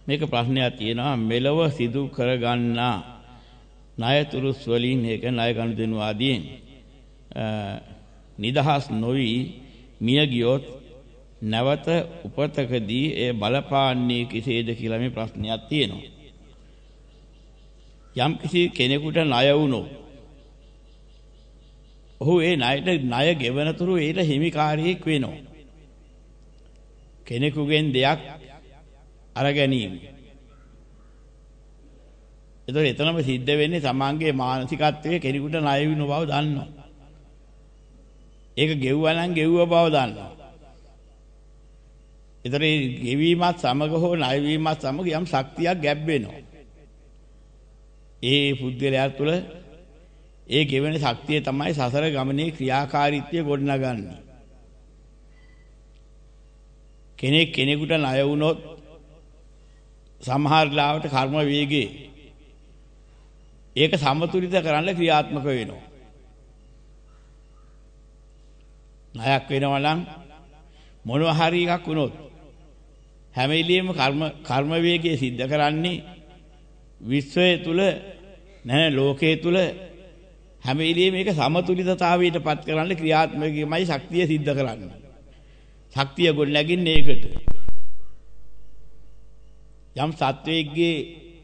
මේක ප්‍රශ්නයක් තියෙනවා මෙලව සිදු කරගන්නා ණයතුරුස් වලින් ඒක ණය ගනුදෙනු ආදීන් නිදහස් නොවි මිය ගියොත් නැවත උපතකදී ඒ බලපාන්නේ කෙසේද කියලා මේ ප්‍රශ්නයක් තියෙනවා. යම් කිසි කෙනෙකුට ණය වුණොත් ඔහු ඒ ණය ගෙවනතුරු ඒට හිමිකාරියෙක් වෙනවා. කෙනෙකුගෙන් දෙයක් අර ගැනීම. ඒතකොට එතනම සිද්ධ වෙන්නේ තමන්ගේ මානසිකත්වයේ කෙනෙකුට ණය වෙන බව දන්නවා. ඒක ගෙවුවා නම් ගෙවුව බව දන්නවා. ඒතර ඒ ගෙවීමත් සමග හෝ ණය වීමත් සමග යම් ශක්තියක් ගැබ් වෙනවා. ඒ පුද්ගලයා තුළ ඒ ගෙවෙන ශක්තිය තමයි සසර ගමනේ ක්‍රියාකාරීත්වය ගොඩනගන්නේ. කෙනෙක් කෙනෙකුට ණය වුණොත් සමහර ලාවට කර්ම වේගයේ ඒක සමතුලිත කරන්න ක්‍රියාත්මක වෙනවා. ණයක් වෙනවා නම් මොනවා හරි එකක් වුණොත් හැම වෙලෙම කර්ම වේගයේ සිද්ධ කරන්නේ විශ්වය තුල නැහැ ලෝකයේ තුල හැම වෙලෙම මේක සමතුලිතතාවයට පත් කරන්න ක්‍රියාත්මකමයි ශක්තිය සිද්ධ කරන්නේ. ශක්තිය ගොඩ නැගින්නේ ඒකට. යම් සත්වයේගේ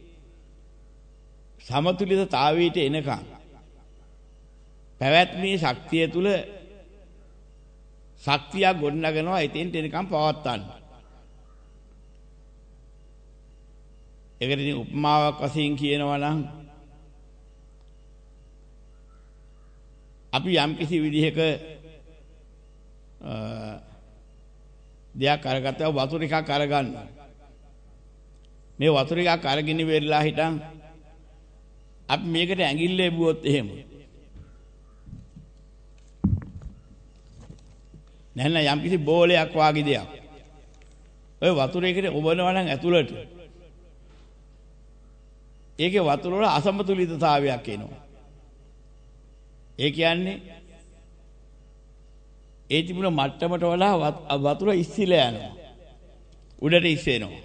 සමතුලිතතාවයට එනකන් පැවැත්මේ ශක්තිය තුල ශක්තිය ගොඩ නගනවා එතෙන්ට එනකන් පවත්තන්න. ඒකට ඉතින් උපමාවක් වශයෙන් කියනවා නම් අපි යම් කිසි විදිහක දෙයක් අරගත්තා වතුර එකක් අරගන්නවා. මේ වතුර එකක් අරගෙන ඉවරලා හිටන් අපි මේකට ඇඟිල්ල එබුවොත් එහෙම නැත්නම් යම් කිසි බෝලයක් වාගේ දෙයක් ඔය වතුර එකට ඔබනවා නම් ඇතුළට ඒකේ වතුර වල අසමතුලිතතාවයක් එනවා. ඒ කියන්නේ ඒ තිබුණ මට්ටමට වඩා වතුර ඉස්සිලා යනවා. උඩට ඉස්සෙනවා.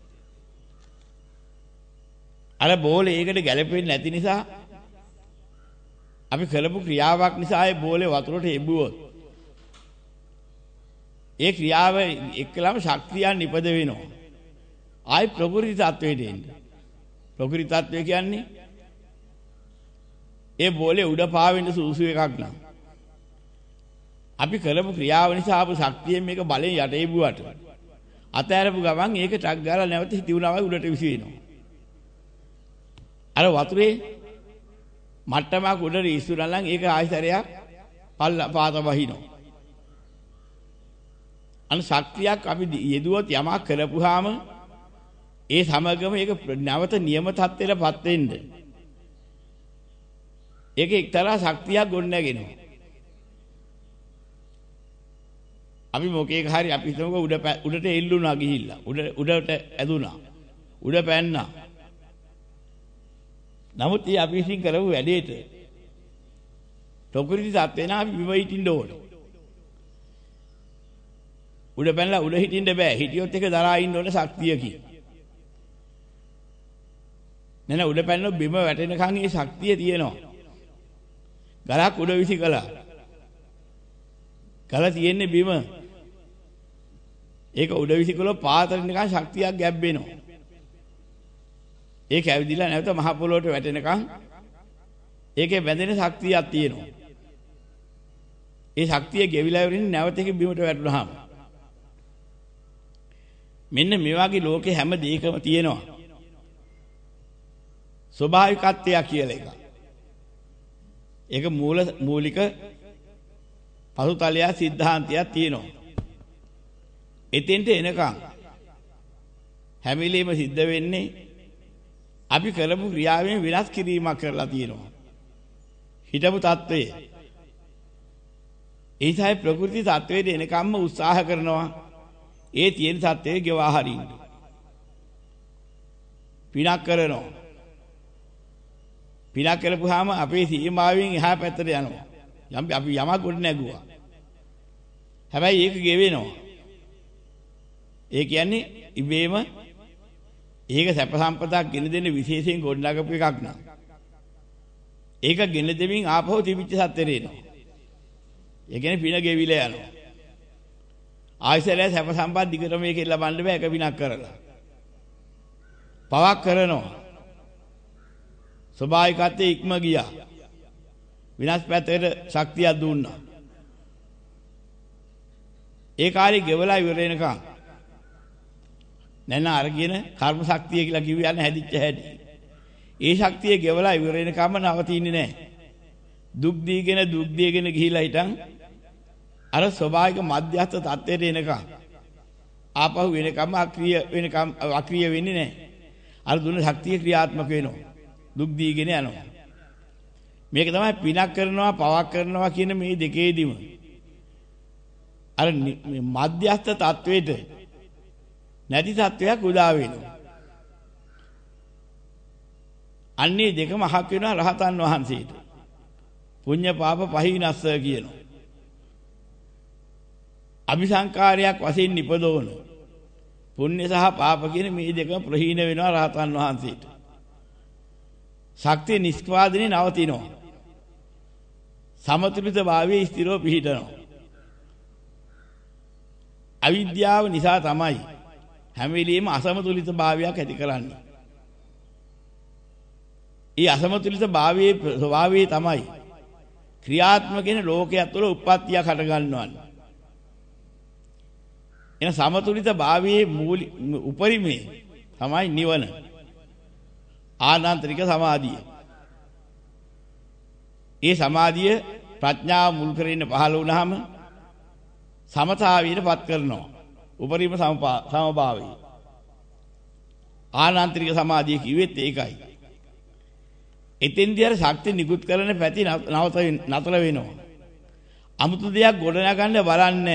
අර බෝලේ ඒකට ගැලපෙන්නේ නැති නිසා අපි කරපු ක්‍රියාවක් නිසා ඒ බෝලේ වතුරට එබුවොත් ඒ ක්‍රියාව එක්කලම ශක්තියක් නිපද වෙනවා. ආයි ප්‍රකෘති තත්වයට එන්නේ. ප්‍රකෘති තත්වය කියන්නේ ඒ බෝලේ උඩ පාවෙන්න සුසු එකක් නෑ. අපි කරපු ක්‍රියාව නිසා ආපු ශක්තියෙන් මේක බලෙන් යට එබුවට අතෑරපු ගමන් ඒක ටක් ගාලා නැවත හිටියුණා වගේ උඩට විසි වෙනවා. අර වතුරේ මට්ටමක් උඩට ඉස්සුනා නම් ඒක ආයතරයක් පාත වහිනවා. අන ශක්තියක් අපි යෙදුවොත් යමක් කරපුවාම ඒ සමගම ඒක නැවත නියම තත්ත්වයටපත් වෙන්න. ඒක එක්තරා ශක්තියක් ගොඩනගෙනවා. අපි මොකේක හරි අපි හිතමුකෝ උඩට එල්ලුණා ගිහිල්ලා උඩට ඇදුනා. උඩ පැන්නා. නමුත් මේ අපි විසින් කරපු වැඩේට ප්‍රකෘති තත්ත්වේ නා අපි බිම හිටින්න ඕනේ. උඩ පැනලා උඩ හිටින්න බෑ. හිටියොත් ඒක දරා ඉන්න ඕනේ ශක්තියකින්. නේද උඩ පැනලා බිම වැටෙනකන් මේ ශක්තිය තියෙනවා. ගලක් උඩ විසි කළා. ගල තියෙන්නේ බිම. ඒක උඩ විසි කළොත් පාතට නිකන් ශක්තියක් ගැබ් වෙනවා. ඒක ඇවිදිලා නැවත මහ පොළොවට වැටෙනකන් ඒකේ බැඳෙන ශක්තියක් තියෙනවා. ඒ ශක්තිය ගෙවිලා ඉවරින් නැවත ඒක බිමට වැටුනහම මෙන්න මේ වගේ ලෝකේ හැම දෙයකම තියෙනවා ස්වභාවිකත්වය කියලා එකක්. ඒක මූලික පසුතලය සිද්ධාන්තයක් තියෙනවා. එතෙන්ට එනකන් හැම වෙලෙම සිද්ධ වෙන්නේ අපි කරපු ක්‍රියාවෙන් විනාශ කිරීමක් කරලා තියෙනවා. හිතපු தત્ත්වය. ඒසයි ප්‍රകൃති தત્ත්වයට එනකම්ම උත්සාහ කරනවා. ඒ තියෙන தત્ත්වය ගෙවා හරින්න. පිනක් කරනවා. පිනක් කරපුවාම අපේ සීමාවෙන් එහා පැත්තට යනවා. අපි යමක් ගොඩ නැගුවා. හැබැයි ඒක ගෙවෙනවා. ඒ කියන්නේ ඉබේම ඒක සැප සම්පතක් ගෙන දෙන්න විශේෂයෙන් ගොඩනගපු එකක් නෑ. ඒක ගෙන දෙමින් ආපහු තිබිච්ච සත්‍යෙට එනවා. ඒ කියන්නේ පින ගෙවිලා යනවා. ආයසරය සැප සම්පත් දිගටම මේකේ ලබන්න බෑ එක පිනක් කරලා. පවක් කරනවා. ස්වභාවිකත්වයේ ඉක්ම ගියා. විනාශ පැත්තට ශක්තියක් දුන්නා. ඒ කාර්යය ගෙවලා ඉවර වෙනකම් නැන අරගෙන කර්ම ශක්තිය කියලා කිව්වයන් හැදිච්ච හැටි. ඒ ශක්තිය ගෙවලා ඉවර වෙනකම් නවතින්නේ නැහැ. දුක් දීගෙන ගිහිලා හිටන් අර ස්වභාවික මධ්‍යස්ථ තත්ත්වයට එනකම් ආපහු වෙනකම් අක්‍රිය වෙන්නේ නැහැ. අර දුන්න ශක්තිය ක්‍රියාත්මක වෙනවා. දුක් දීගෙන යනවා. මේක තමයි පිනක් කරනවා පවක් කරනවා කියන මේ දෙකේදීම අර මධ්‍යස්ථ තත්වයට නැති තත්වයක් උදා වෙනවා. අන්නේ දෙකම අහක් වෙනවා රහතන් වහන්සේට. පුඤ්ඤ පාප පහිනස්ස කියනවා. අபிසංකාරයක් වශයෙන් නිපදවන පුණ්‍ය සහ පාප කියන මේ දෙකම ප්‍රහීන වෙනවා රහතන් වහන්සේට. ශක්තිය නිස්පාදනයේ නවතිනවා. සමතුලිත භාවයේ ස්ථිරව පිහිටනවා. අවිද්‍යාව නිසා තමයි හැම වෙලෙම අසමතුලිත භාවයක් ඇති කරන්නේ. ඒ අසමතුලිත භාවයේ ස්වභාවය තමයි ක්‍රියාත්මක වෙන ලෝකයක් තුළ උප්පත්තියක් හට ගන්නවන්නේ. එන සමතුලිත භාවයේ උපරිමේ තමයි නිවන. ආනන්තරික සමාධිය. ඒ සමාධිය ප්‍රඥාව මුල් කරගෙන පහළ වුණාම සමතාවීටපත් කරනවා. උපරිම සමභාවය. ආනන්තරික සමාධිය කිව්වෙත් ඒකයි. එතෙන්දී අර ශක්තිය නිකුත් කරන පැති නතර වෙනවා. 아무තු දෙයක් ගොඩනගන්න බලන්නේ.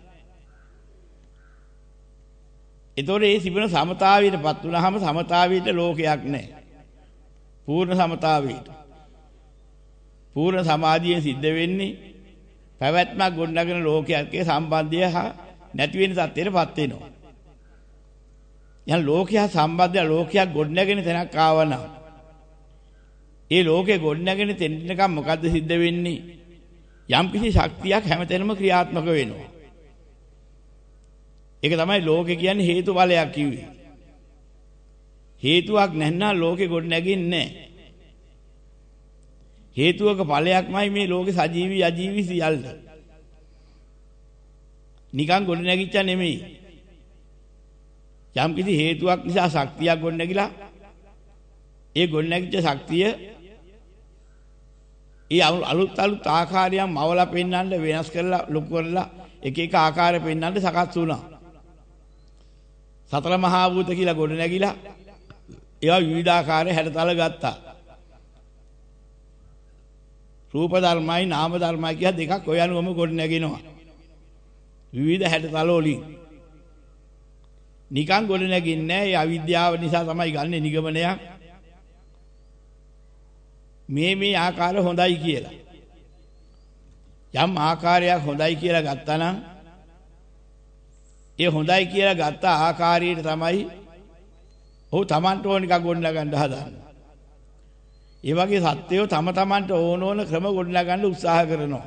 ඒතකොට ඒ සිබන සමතාවීටපත් වුණාම සමතාවීට ලෝකයක් නැහැ. පූර්ණ සමතාවීට. පූර්ණ සමාධියෙන් සිද්ධ වෙන්නේ පැවැත්මක් ගොඩනගෙන ලෝකයක්ගේ සම්බන්ධය හා නැති වෙන තත්ත්වයටපත් වෙනවා. යන ලෝකයා සම්බන්ධය ලෝකයක් ගොඩනගෙන තැනක් ආවනම් ඒ ලෝකේ ගොඩනගෙන තැනකම් මොකද්ද සිද්ධ වෙන්නේ? යම්කිසි ශක්තියක් හැමතැනම ක්‍රියාත්මක වෙනවා. ඒක තමයි ලෝකේ කියන්නේ හේතු ඵලයක් කිව්වේ. හේතුවක් නැත්නම් ලෝකේ ගොඩනැගෙන්නේ නැහැ. හේතුවක ඵලයක්මයි මේ ලෝකේ සජීවී අජීවී සියල්ල. නිකන් ගොඩනැගිච්ච නෙමෙයි. යම් කිසි හේතුවක් නිසා ශක්තියක් ගොඩනැගිලා ඒ ගොඩනැගිච්ච ශක්තිය ඒ අලුත් ආකාරයන් මවලා පෙන්වන්න වෙනස් කරලා ලොකු කරලා එක එක ආකාර පෙන්වන්න සකස් වුණා. සතර මහා භූත කියලා ගොඩනැගිලා ඒවා විවිධාකාරයේ හැඩතල ගත්තා. රූප ධර්මයි නාම ධර්මයි කියලා දෙකක් ඔය අනුවම ගොඩ නැගිනවා. විවිධ හැඩතල වලින්. නිකන් ගොඩ නැගින්නේ නැහැ. ඒ අවිද්‍යාව නිසා තමයි ගන්නෙ නිගමනයක්. මේ ආකාර හොඳයි කියලා. යම් ආකාරයක් හොඳයි කියලා ගත්තා නම් ඒ හොඳයි කියලා ගත්ත ආකාරයට තමයි ඔහු Tamanට ඕන එක ගොඩ නගන්න හදන්නේ. ඒ වගේ සත්‍යය තමන්ට ඕන ක්‍රම ගොඩනගන්න උත්සාහ කරනවා.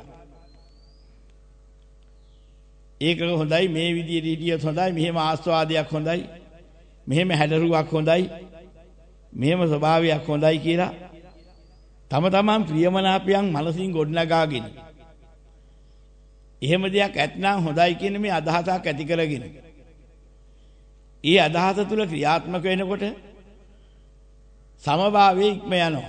ඒක හොඳයි මේ විදියට හිටියොත් හොඳයි මෙහෙම ආස්වාදයක් හොඳයි මෙහෙම හැඩරුවක් හොඳයි මෙහෙම ස්වභාවයක් හොඳයි කියලා තමන් ප්‍රියමනාපයන් මනසින් ගොඩනගාගෙන එහෙම දෙයක් ඇත්නම් හොඳයි කියන මේ අදහසක් ඇති කරගෙන ඒ අදහස තුල ක්‍රියාත්මක වෙනකොට සමභාවයේ ඉක්ම යනවා.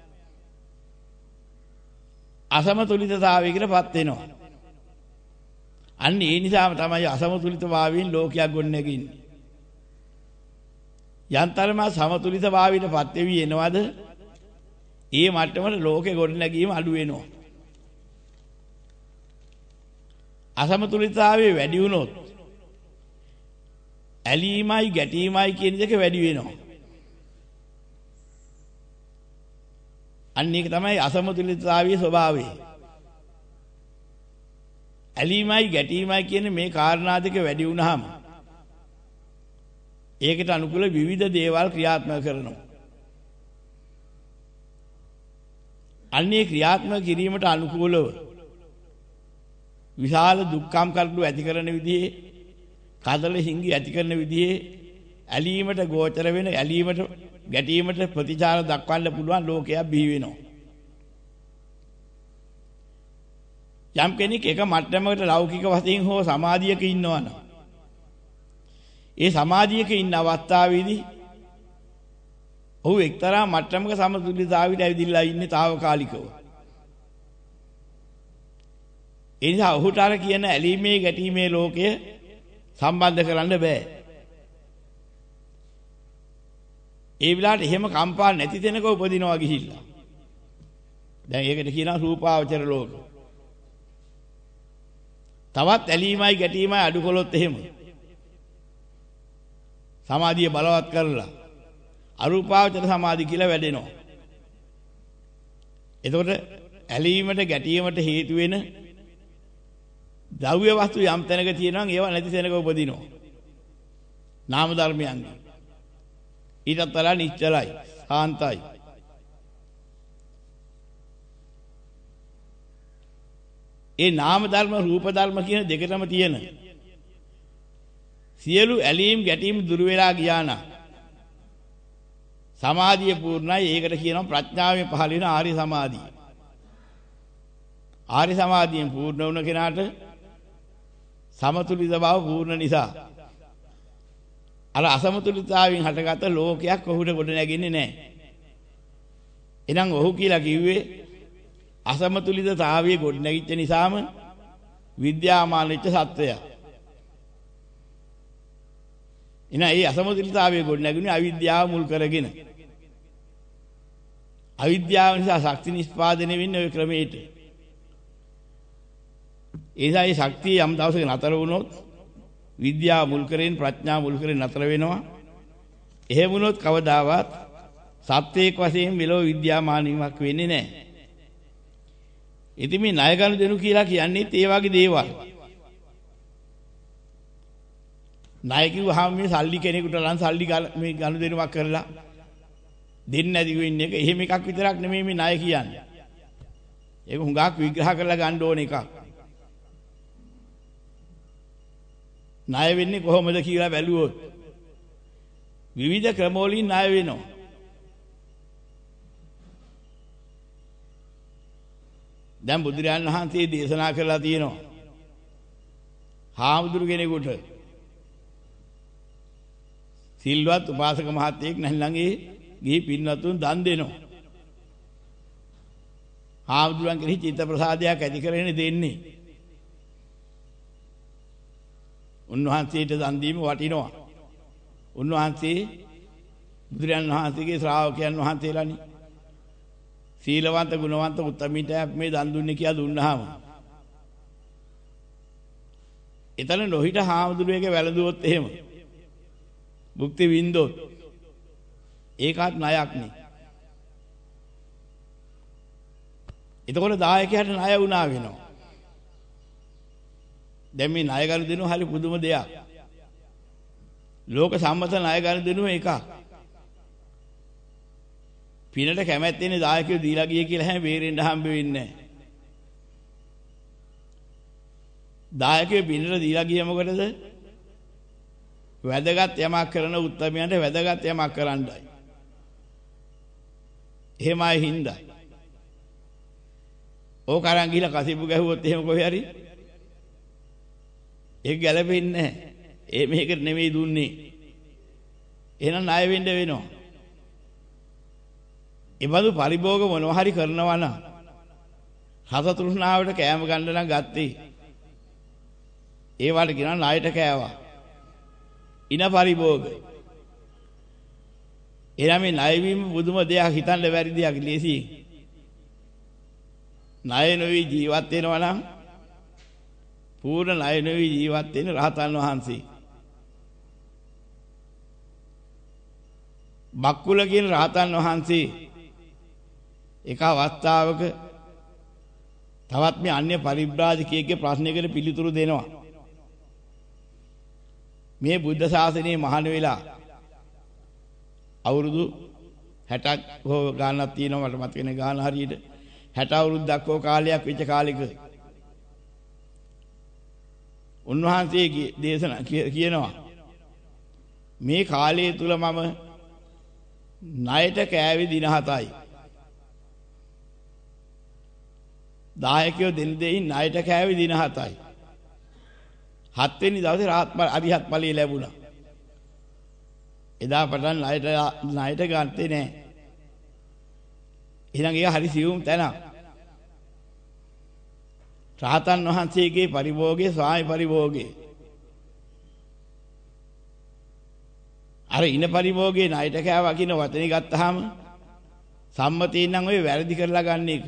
අසමතුලිතතාවයකටපත් වෙනවා. අන්න ඒ නිසාම තමයි අසමතුලිතභාවයෙන් ලෝකයක් ගොඩනැගෙන්නේ. යන්තරම සමතුලිතභාවයටපත් වෙවි එනවද? ඒ මට්ටමට ලෝකේ ගොඩනැගීම අඩු වෙනවා. අසමතුලිතතාවයේ වැඩි වුණොත් ඇලීමයි ගැටීමයි කියන දෙක වැඩි වෙනවා. අන්න ඒක තමයි අසමතුලිතතාවයේ ස්වභාවය. ඇලීමයි ගැටීමයි කියන මේ කාරණා දෙක වැඩි වුණාම ඒකට අනුකූල විවිධ දේවල් ක්‍රියාත්මක කරනවා. අන්නේ ක්‍රියාත්මක කිරීමට අනුකූලව විශාල දුක්ඛම් කර්ඩු ඇති කරන විදිහේ, කදල හිඟි ඇති කරන විදිහේ, ඇලීමට ගෝචර වෙන, ඇලීමට ගැටීමට ප්‍රතිචාර දක්වන්න පුළුවන් ලෝකයක් බිහි වෙනවා. යම් කෙනෙක් එක මට්ටමකට ලෞකික වශයෙන් හෝ සමාධියක ඉන්නවනම් ඒ සමාධියක ඉන්න අවස්ථාවේදී ඔහු එක්තරා මට්ටමක සමතුලිතතාවයට ඇවිදලා ඉන්නේ తాවකාලිකව. ඒ නිසා ඔහුට අර කියන ඇලීමේ ගැටීමේ ලෝකය සම්බන්ධ කරන්න බෑ. ඒ විලාට එහෙම කම්පා නැති තැනක උපදිනවා ගිහිල්ලා. දැන් ඒකට කියනවා රූපාවචර ලෝක. තවත් ඇලීමයි ගැටීමයි අඩු කළොත් එහෙම සමාධිය බලවත් කරලා අරූපාවචර සමාධි කියලා වැඩෙනවා. එතකොට ඇලීමට ගැටීමට හේතු වෙන ද්‍රව්‍ය වස්තු යම් තැනක තියෙනවා ඒවා නැති තැනක උපදිනවා. නාම ධර්මයන්ගේ ඊටත් වඩා නිශ්චලයි, සාන්තයි. ඒ නාම ධර්ම රූප ධර්ම කියන දෙකටම තියෙන සියලු ඇලීම් ගැටීම් දුර වෙලා ගියා නම් සමාධිය පූර්ණයි. ඒකට කියනවා ප්‍රඥාවෙන් පහළ වෙන ආර්ය සමාධිය. ආර්ය සමාධියෙන් පූර්ණ වුණ කෙනාට සමතුලිත බව පූර්ණ නිසා අර අසමතුලිතතාවයෙන් හටගත්ත ලෝකයක් ඔහුට ගොඩ නැගෙන්නේ නැහැ. එහෙනම් ඔහු කියලා කිව්වේ අසමතුලිතතාවයේ ගොඩ නැගිච්ච නිසාම විද්‍යාමාන වෙච්ච සත්වයා. එන ඒ අසමතුලිතතාවයේ ගොඩ නැගුණේ අවිද්‍යාව මුල් කරගෙන. අවිද්‍යාව නිසා ශක්ති නිෂ්පාදනය වෙන්නේ ওই ක්‍රමයට. ඒසයි ශක්තිය යම් දවසක නතර වුණොත් විද්‍යාව මුල් කරගෙන ප්‍රඥා මුල් කරගෙන නතර වෙනවා. එහෙම වුණොත් කවදාවත් සත්‍යයක් වශයෙන් මෙලොව විද්‍යාමාන වීමක් වෙන්නේ නැහැ. ඉතින් මේ ණය ගනුදෙනු කියලා කියන්නේ ඒ වගේ දේවල්. ණය කිව්වහම මේ සල්ලි කෙනෙකුට ලන් සල්ලි මේ ගනුදෙනුවක් කරලා දෙන්නේ නැති වෙන එක එහෙම එකක් විතරක් නෙමෙයි මේ ණය කියන්නේ. ඒක හුඟක් විග්‍රහ කරලා ගන්න ඕන එකක්. ණය වෙන්නේ කොහොමද කියලා බැලුවොත් විවිධ ක්‍රමවලින් ණය වෙනවා. දැන් බුදුරජාණන් වහන්සේ දේශනා කරලා තියෙනවා හාමුදුරු කෙනෙකුට සිල්වත් උපාසක මහත්තයෙක් නැහිළඟේ ගිහි පින්වත්තුන් දන් දෙනවා. හාමුදුරන් කෙරෙහි චිත්ත ප්‍රසාදයක් ඇති කරගෙන දෙන්නේ. උන්වහන්සේට දන් දීම වටිනවා. උන්වහන්සේ බුදුරජාණන් වහන්සේගේ ශ්‍රාවකයන් වහන්සේලානි. සීලවන්ත ගුණවන්ත උත්තමීට මේ දන් දුන්නේ කියලා දුන්නාම එතන නොහිට හාමුදුරුවේගේ වැළඳුවොත් එහෙම භුක්ති විඳොත් ඒකත් ණයක් නේ. එතකොට දායකයාට ණය වුණා වෙනවා. දැන් මේ ණය ගනුදෙනුව හරි පුදුම දෙයක්. ලෝක සම්මත ණය ගනුදෙනුව එකක්. පිනට කැමැත්තෙන්නේ දායකයෝ දීලා ගියේ කියලා හැම බේරෙන්න හම්බ වෙන්නේ නැහැ. දායකයෝ පිනට දීලා ගියේ මොකටද? වැදගත් යමක් කරන උත්තරමයන්ට වැදගත් යමක් කරන්නයි. එහෙමයි හින්දා. ඕක අරන් ගිහලා කසිපු ගැහුවොත් එහෙම කොහේ හරි ඒක ගැලපෙන්නේ නැහැ. ඒ මේකට නෙමෙයි දුන්නේ. එහෙනම් ණය වෙන්න වෙනවා. එබඳු පරිභෝග මොනවා හරි කරනවා නම් රස තෘෂ්ණාවට කෑම ගන්න නම් ගත්තේ. ඒවට කියනවා ණයට කෑවා. ඉන පරිභෝග. එනම ණය වීම බුදුම දෙයක් හිතන්න බැරි දෙයක් ලේසි. ණය නොවි ජීවත් වෙනවා නම් පූර්ණ ණය නොවි ජීවත් වෙන රහතන් වහන්සේ. බක්කුල කියන රහතන් වහන්සේ එක අවස්ථාවක තවත් මේ අන්‍ය පරිබ්‍රාජකයෙක්ගේ ප්‍රශ්නයකට පිළිතුරු දෙනවා. මේ බුද්ධ ශාසනයේ මහාන වෙලා අවුරුදු 60ක් හෝ ගානක් තියෙනවා මට මතක නැහැ ගාන හරියට 60 අවුරුද්දක් හෝ කාලයක් වෙච්ච කාලෙක උන්වහන්සේගේ දේශනා කියනවා මේ කාලය තුල මම ණයට කෑවි දින 7යි. දායකයෝ දෙයින් ණයට කෑවි දින 7යි. 7 වෙනි දවසේ අරිහත් ඵලය ලැබුණා. එදා පටන් ණයට ගත්තේ නැහැ. එහෙනම් ඒක හරි සියුම් තැනක්. රාතන් වහන්සේගේ පරිභෝගයේ ස්වාමි පරිභෝගයේ අර ඉන පරිභෝගයේ ණයට කෑවා කියන වචනේ ගත්තාම සම්මතයෙන් නම් ඔය වැරදි කරලා ගන්න එක.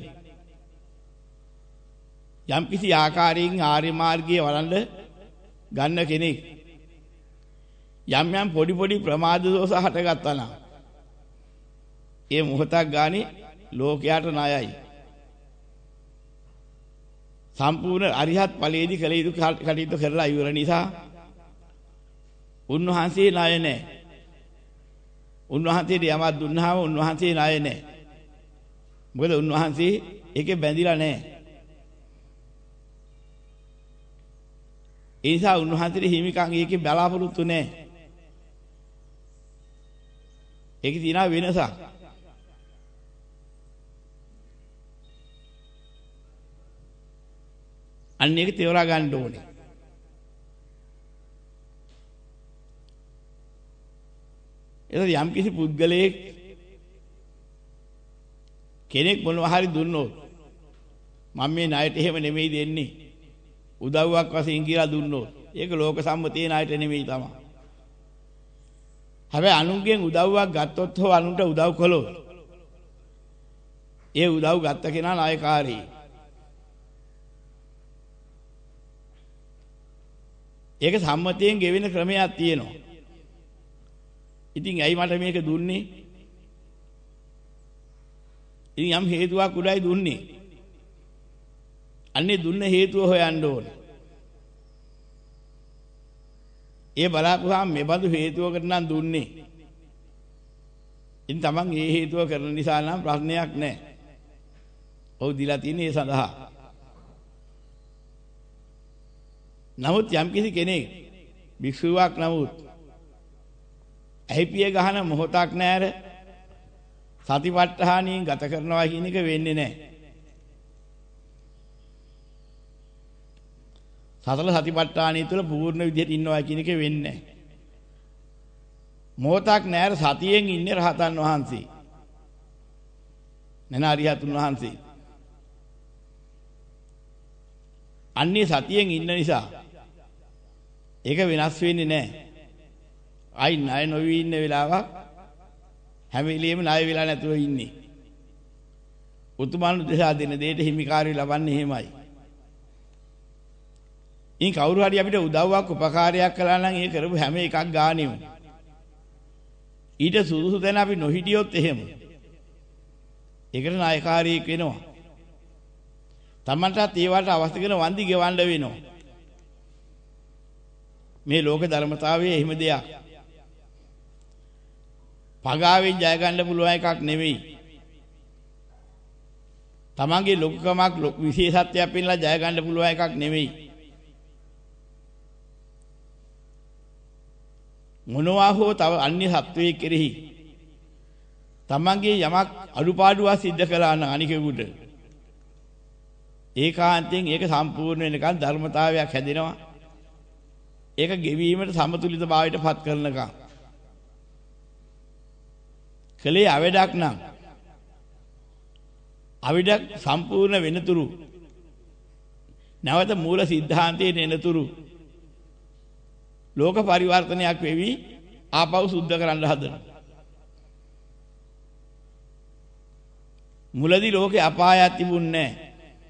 යම් කිසි ආකාරයෙන් ආර්ය මාර්ගයේ වළඳ ගන්න කෙනෙක් යම් යම් පොඩි ප්‍රමාද දෝෂ හටගත්තා නම් ඒ මොහොතක් ගානේ ලෝකයට ණයයි. සම්පූර්ණ අරිහත් ඵලයේදී කළ යුතු කටයුතු කරලා ඉවර නිසා උන්වහන්සේ ණය නැහැ. උන්වහන්සේට යමක් දුන්නාම උන්වහන්සේ ණය නැහැ. මොකද උන්වහන්සේ ඒකේ බැඳිලා නැහැ. ඒ නිසා උන්වහන්සේට හිමිකම් ඒකේ බලාපොරොත්තු නැහැ. ඒකේ තියෙන වෙනසක්. අන්න ඒක තේරුම් ගන්න ඕනේ. එතකොට යම් කිසි පුද්ගලයෙක් කෙනෙක් මොනවා හරි දුන්නොත් මම මේ ණයට එහෙම නෙමෙයි දෙන්නේ. උදව්වක් වශයෙන් කියලා දුන්නොත් ඒක ලෝක සම්මතයේ ණයට නෙමෙයි තමයි. හැබැයි අනුන්ගෙන් උදව්වක් ගත්තොත් හෝ අනුන්ට උදව් කළොත් ඒ උදව් ගත්ත කෙනා ණයකාරී. ඒක සම්මතයෙන් ගෙවෙන ක්‍රමයක් තියෙනවා. ඉතින් ඇයි මට මේක දුන්නේ? ඉතින් යම් හේතුවක් උඩයි දුන්නේ. අන්නේ දුන්න හේතුව හොයන්න ඕනේ. ඒ බලාපුවාම මේ බඳු හේතුවකට නම් දුන්නේ. ඉතින් Taman ඒ හේතුව කරන නිසා නම් ප්‍රශ්නයක් නැහැ. ඔව් දීලා තියෙන්නේ ඒ සඳහා. නමුත් යම් කිසි කෙනෙක් භික්ෂුවක් නමුත් ඇහිපිය ගහන මොහොතක් නැර සතිපට්ඨානියෙන් ගත කරනවා කියන එක වෙන්නේ නැහැ. සතර සතිපට්ඨානිය තුළ පූර්ණ විදිහට ඉන්නවා කියන එක වෙන්නේ නැහැ. මොහොතක් නැර සතියෙන් ඉන්නේ රහතන් වහන්සේ. නැන අරිහතුන් වහන්සේ. අන්නේ සතියෙන් ඉන්න නිසා ඒක වෙනස් වෙන්නේ නැහැ. අයි ණය නොවි ඉන්න වෙලාවක් හැම වෙලෙම ණය වෙලා නැතුව ඉන්නේ. උතුමන් උදෙසා දෙන දෙයට හිමිකාරය ලබන්නේ එහෙමයි. ඉන් කවුරු හරි අපිට උදව්වක් උපකාරයක් කළා නම් ඒ කරපු හැම එකක් ගානෙමු. ඊට සුදුසු තැන අපි නොහිටියොත් එහෙම. ඒකට ණයකාරයෙක් වෙනවා. තමන්ටත් ඒවට අවශ්‍ය කරන වන්දි ගෙවන්න වෙනවා. මේ ලෝක ධර්මතාවයේ එහෙම දෙයක්. පගාවෙන් ජය ගන්න පුළුවන් එකක් නෙවෙයි. තමන්ගේ ලොකුකමක් විශේෂත්වයක් පෙන්නලා ජය ගන්න පුළුවන් එකක් නෙවෙයි. මොනවා හෝ තව අන්‍ය සත්වයේ කෙරෙහි තමන්ගේ යමක් අඩුපාඩුවක් සිද්ධ කළා නම් අනිකෙකුට ඒකාන්තයෙන් ඒක සම්පූර්ණ වෙනකන් ධර්මතාවයක් හැදෙනවා. ඒක ගෙවීමට සමතුලිත භාවයට පත් කරනකම් කලේ අවඩක් නම් අවඩක් සම්පූර්ණ වෙනතුරු නැවත මූල સિદ્ધාන්තයේ එනතුරු ලෝක පරිවර්තනයක් වෙවි ආපහු සුද්ධ කරන්න හදන. මුලදී ලෝකේ අපායක් තිබුණේ නැහැ.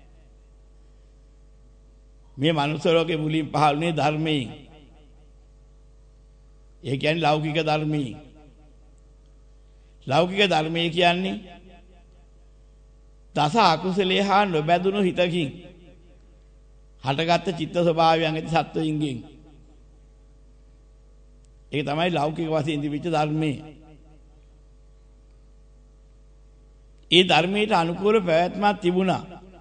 මේ මනුස්ස ලෝකේ මුලින් පහළුනේ ධර්මයෙන්. ඒ කියන්නේ ලෞකික ධර්මයෙන්. ලෞකික ධර්මයේ කියන්නේ දස අකුසලයේ හා නොබැඳුණු හිතකින් හටගත් චිත්ත ස්වභාවයන් ඇති සත්වයින්ගෙන්. ඒක තමයි ලෞකික වශයෙන් තිබිච්ච ධර්මයේ. ඒ ධර්මයට අනුකූල පැවැත්මක් තිබුණා.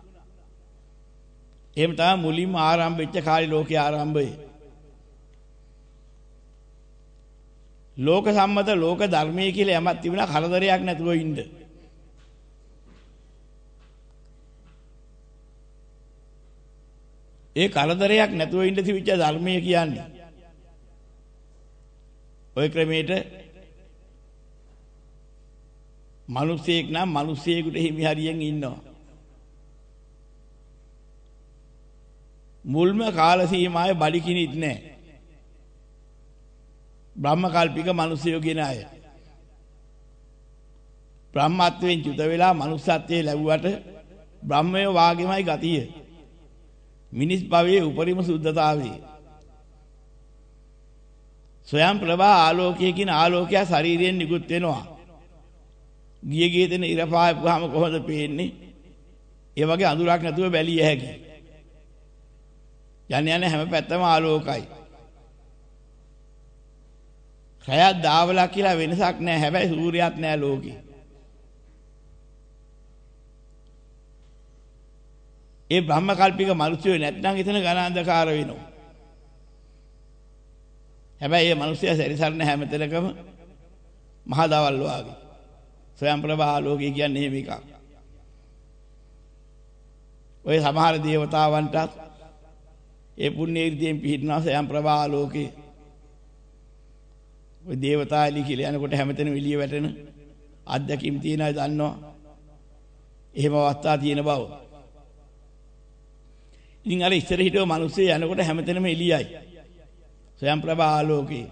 එහෙම තමයි මුලින්ම ආරම්භ වෙච්ච කාලේ ලෝකයේ ආරම්භය. ලෝක සම්මත ලෝක ධර්මයේ කියලා යමක් තිබුණා කරදරයක් නැතුව ඉන්න. ඒ කරදරයක් නැතුව ඉන්න තිබිච්ච ධර්මය කියන්නේ ඔය ක්‍රමයට මිනිසෙක් නම් මිනිසෙකුට හිමි හරියෙන් ඉන්නවා. මුල්ම කාල සීමාවේ බඩි කිනිත් නැහැ. බ්‍රහ්ම කල්පික මිනිසයෝ කියන අය. බ්‍රහ්මත්වයෙන් චුත වෙලා මනුස්සත්වයේ ලැබුවට බ්‍රහ්මය වාගේමයි ගතිය. මිනිස් භවයේ උපරිම සුද්ධතාවය. ස්වයං ප්‍රභා ආලෝකයේ කියන ආලෝකය ශරීරයෙන් නිකුත් වෙනවා. ගිය ගිය දෙන ඉරපායපුවාම කොහොමද පේන්නේ? ඒ වගේ අඳුරක් නැතුව බැලිය හැකියි. යන්නේ යන්නේ හැම පැත්තම ආලෝකයි. රැයක් දාවලා කියලා වෙනසක් නැහැ. හැබැයි සූර්යයක් නැහැ ලෝකේ. ඒ බ්‍රහ්ම කල්පික මිනිස්සු නැත්නම් එතන ඝන අන්ධකාර වෙනවා. හැබැයි මේ මිනිස්සයා සැරිසරන හැමතැනකම මහා දවල් වාගේ. ස්වයං ප්‍රභා ආලෝකය කියන්නේ එහෙම එකක්. ඔය සමහර දේවතාවන්ට ඒ පුණ්‍ය ඉර්ධියෙන් පිහිටනවා ස්වයං ප්‍රභා ආලෝකේ. ඔය දේවතාලි කියලා යනකොට හැමතැනම එළිය වැටෙන අත්දැකීම් තියෙන අය දන්නවා. එහෙම අවස්ථා තියෙන බව. ඉතින් අර ඉස්සර හිටව මිනිස්සු යනකොට හැමතැනම එළියයි. ස්වයං ප්‍රභා ආලෝකේ.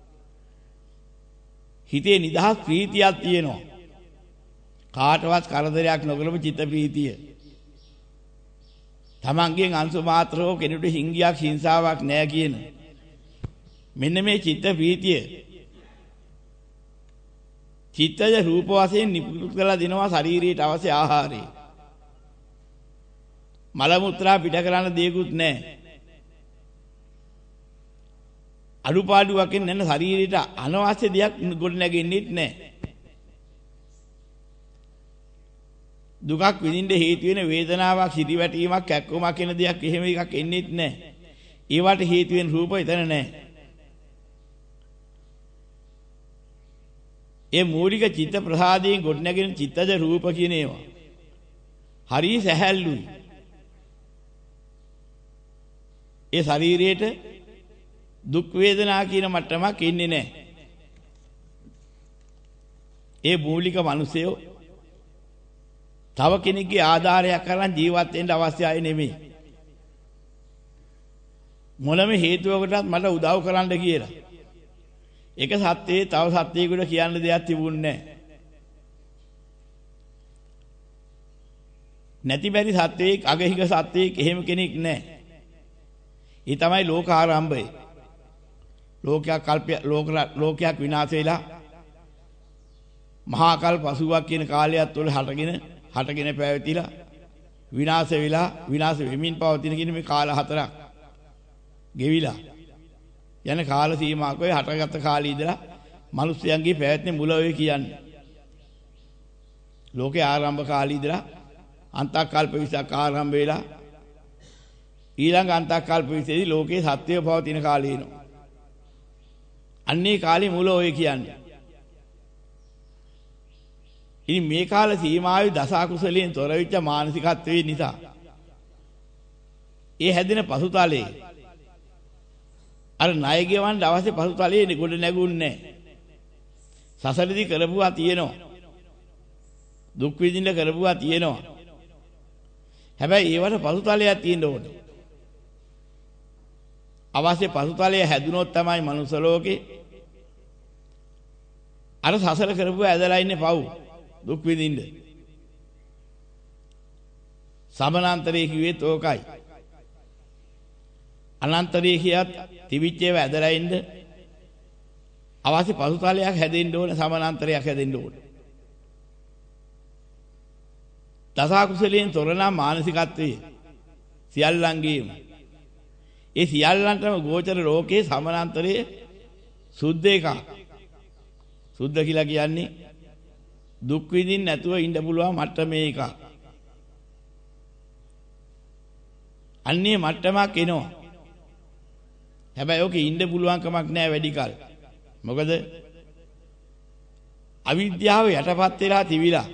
හිතේ නිදහස් ප්‍රීතියක් තියෙනවා. කාටවත් කරදරයක් නොකරම චිත්ත ප්‍රීතිය. තමන්ගෙන් අංශු මාත්‍රව කෙනෙකුට හිංගියක් හිංසාවක් නැහැ කියන මෙන්න මේ චිත්ත ප්‍රීතිය චිත්තජ රූප වශයෙන් නිපුරුත් කරලා දෙනවා ශරීරයට අවශ්‍ය ආහාරය. මල මුත්‍රා පිට කරන්න දෙයක්වත් නැහැ. අඩුපාඩුවකින් නැන ශරීරයට අනවශ්‍ය දෙයක් ගොඩ නැගෙන්නේත් නැහැ. දුකක් විඳින්න හේතු වෙන වේදනාවක්, හිරිවැටීමක්, කැක්කමක් කියන දෙයක් එහෙම එකක් එන්නේත් නැහැ. ඒවට හේතු වෙන රූප එතන නැහැ. ඒ මූලික චිත්ත ප්‍රසාදයෙන් ගොඩනැගෙන චිත්තජ රූප කියන ඒවා හරි සැහැල්ලුයි. ඒ ශරීරයට දුක් වේදනා කියන මට්ටමක් ඉන්නේ නැහැ. ඒ මූලික මිනිසයෝ තව කෙනෙක්ගේ ආධාරයක් කරන් ජීවත් වෙන්න අවශ්‍ය අය නෙමෙයි. මොනම හේතුවකටත් මට උදව් කරන්න කියලා. ඒක සත්‍යයේ තව සත්‍යයකට කියන්න දෙයක් තිබුණේ නැහැ. නැති බැරි සත්‍යයක අගහික සත්‍යයක එහෙම කෙනෙක් නැහැ. ඒ තමයි ලෝක ආරම්භය. ලෝකයක් විනාශ වෙලා මහා කල්ප 80ක් කියන කාලයක් තුළ හටගෙන පැවතිලා විනාශ වෙලා විනාශ වෙමින් පවතින කියන මේ කාල හතරක් ගෙවිලා යන කාල සීමාවක ඔය හටගත් කාලේ ඉඳලා මිනිස්යන්ගේ පැවැත්මේ මුල ඔය කියන්නේ. ලෝකේ ආරම්භ කාලේ ඉඳලා අන්තකල්ප 20ක් ආරම්භ වෙලා ඊළඟ අන්තකල්ප 20දී ලෝකේ සත්‍යය පවතින කාලේ එනවා. අන්නේ කාලේ මුල ඔය කියන්නේ. ඉතින් මේ කාල සීමාවේ දස අකුසලයෙන් තොර වෙච්ච මානසිකත්වයේ නිසා ඒ හැදෙන පසුතලයේ අර ණය ගෙවන්න අවශ්‍ය පසුතලයේ ගොඩ නැගුන්නේ නැහැ. සසරදී කරපුවා තියෙනවා. දුක් විඳින්න කරපුවා තියෙනවා. හැබැයි ඒවට පසුතලයක් තියෙන්න ඕනේ. අවශ්‍ය පසුතලය හැදුනොත් තමයි මනුස්ස ලෝකේ අර සසර කරපුවා ඇදලා ඉන්නේ පව්. දුක් විඳින්න. සමනාන්තරයේ කිව්වෙත් ඕකයි. අනන්තරයේ කියත් තිවිච්ච ඒවා ඇදලා ඉන්න අවශ්‍ය පසුතලයක් හැදෙන්න ඕන, සමනාන්තරයක් හැදෙන්න ඕන. දස කුසලයෙන් තොරණ මානසිකත්වයේ සියල්ලංගේම ඒ සියල්ලන්ටම ගෝචර ලෝකේ සමනාන්තරයේ සුද්ධ එකක්. සුද්ධ කියලා කියන්නේ දුක් විඳින්න නැතුව ඉන්න පුළුවන් මට්ටම මේක. අන්නේ මට්ටමක් එනවා. හැබැයි ඔක ඉන්න පුළුවන් කමක් නැහැ වැඩි කල. මොකද අවිද්‍යාව යටපත් වෙලා තිබිලා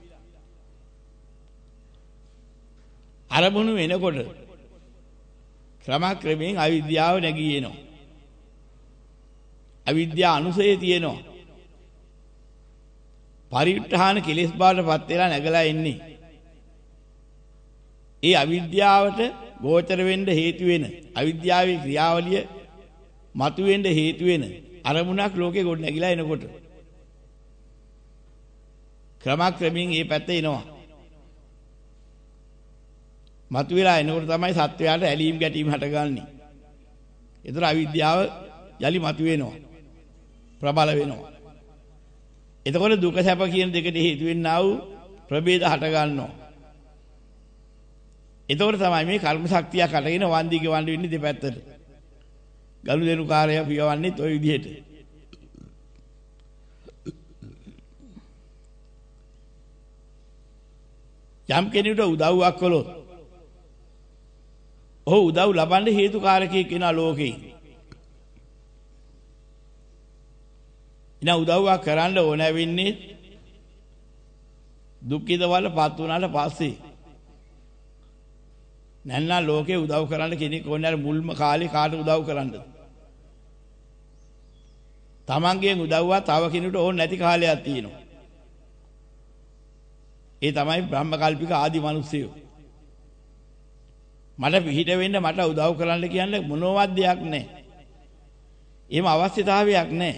අරමුණු වෙනකොට ක්‍රමක්‍රමයෙන් අවිද්‍යාව නැගී එනවා. අවිද්‍යාව අනුසය තියෙනවා. පරිඋත්ථාන කෙලෙස් බාටපත් වෙලා නැගලා එන්නේ. ඒ අවිද්‍යාවට ගෝචර වෙන්න හේතු වෙන අවිද්‍යාවේ ක්‍රියාවලිය මතුවෙන්න හේතු වෙන අරමුණක් ලෝකේ ගොඩ නැගිලා එනකොට ක්‍රමක්‍රමයෙන් මේ පැත්තේ එනවා. මතුවලා එනකොට තමයි සත්වයාට ඇලීම් ගැටීම් හටගන්නේ. ඒතර අවිද්‍යාව යලි මතුවෙනවා. ප්‍රබල වෙනවා. එතකොට දුක සැප කියන දෙකට හේතු වෙන්නා වූ ප්‍රභේද හට ගන්නවා. එතකොට තමයි මේ කර්ම ශක්තියක් අටගෙන වන්දික වන්දි වෙන්නේ දෙපැත්තට. ගලු දෙනු කාර්යය පියවන්නේ ඔය විදිහට. යම් කෙනෙකුට උදව්වක් කළොත් ඔහු උදව් ලබන්න හේතුකාරකයෙක් වෙනා ලෝකේ. ඉතින් උදව්වක් කරන්න ඕන වෙන්නේ දුක්ඛිත වලපත් වුණාට පස්සේ. නැන්නා ලෝකේ උදව් කරන්න කෙනෙක් ඕනේ අර මුල්ම කාලේ කාට උදව් කරන්නද? තමන්ගෙන් උදව්වක් තව කෙනෙකුට ඕන නැති කාලයක් තියෙනවා. ඒ තමයි බ්‍රහ්ම කල්පික ආදි මිනිස්සුયો. මට පිහිට වෙන්න මට උදව් කරන්න කියන්නේ මොනවත් දෙයක් නැහැ. එහෙම අවශ්‍යතාවයක් නැහැ.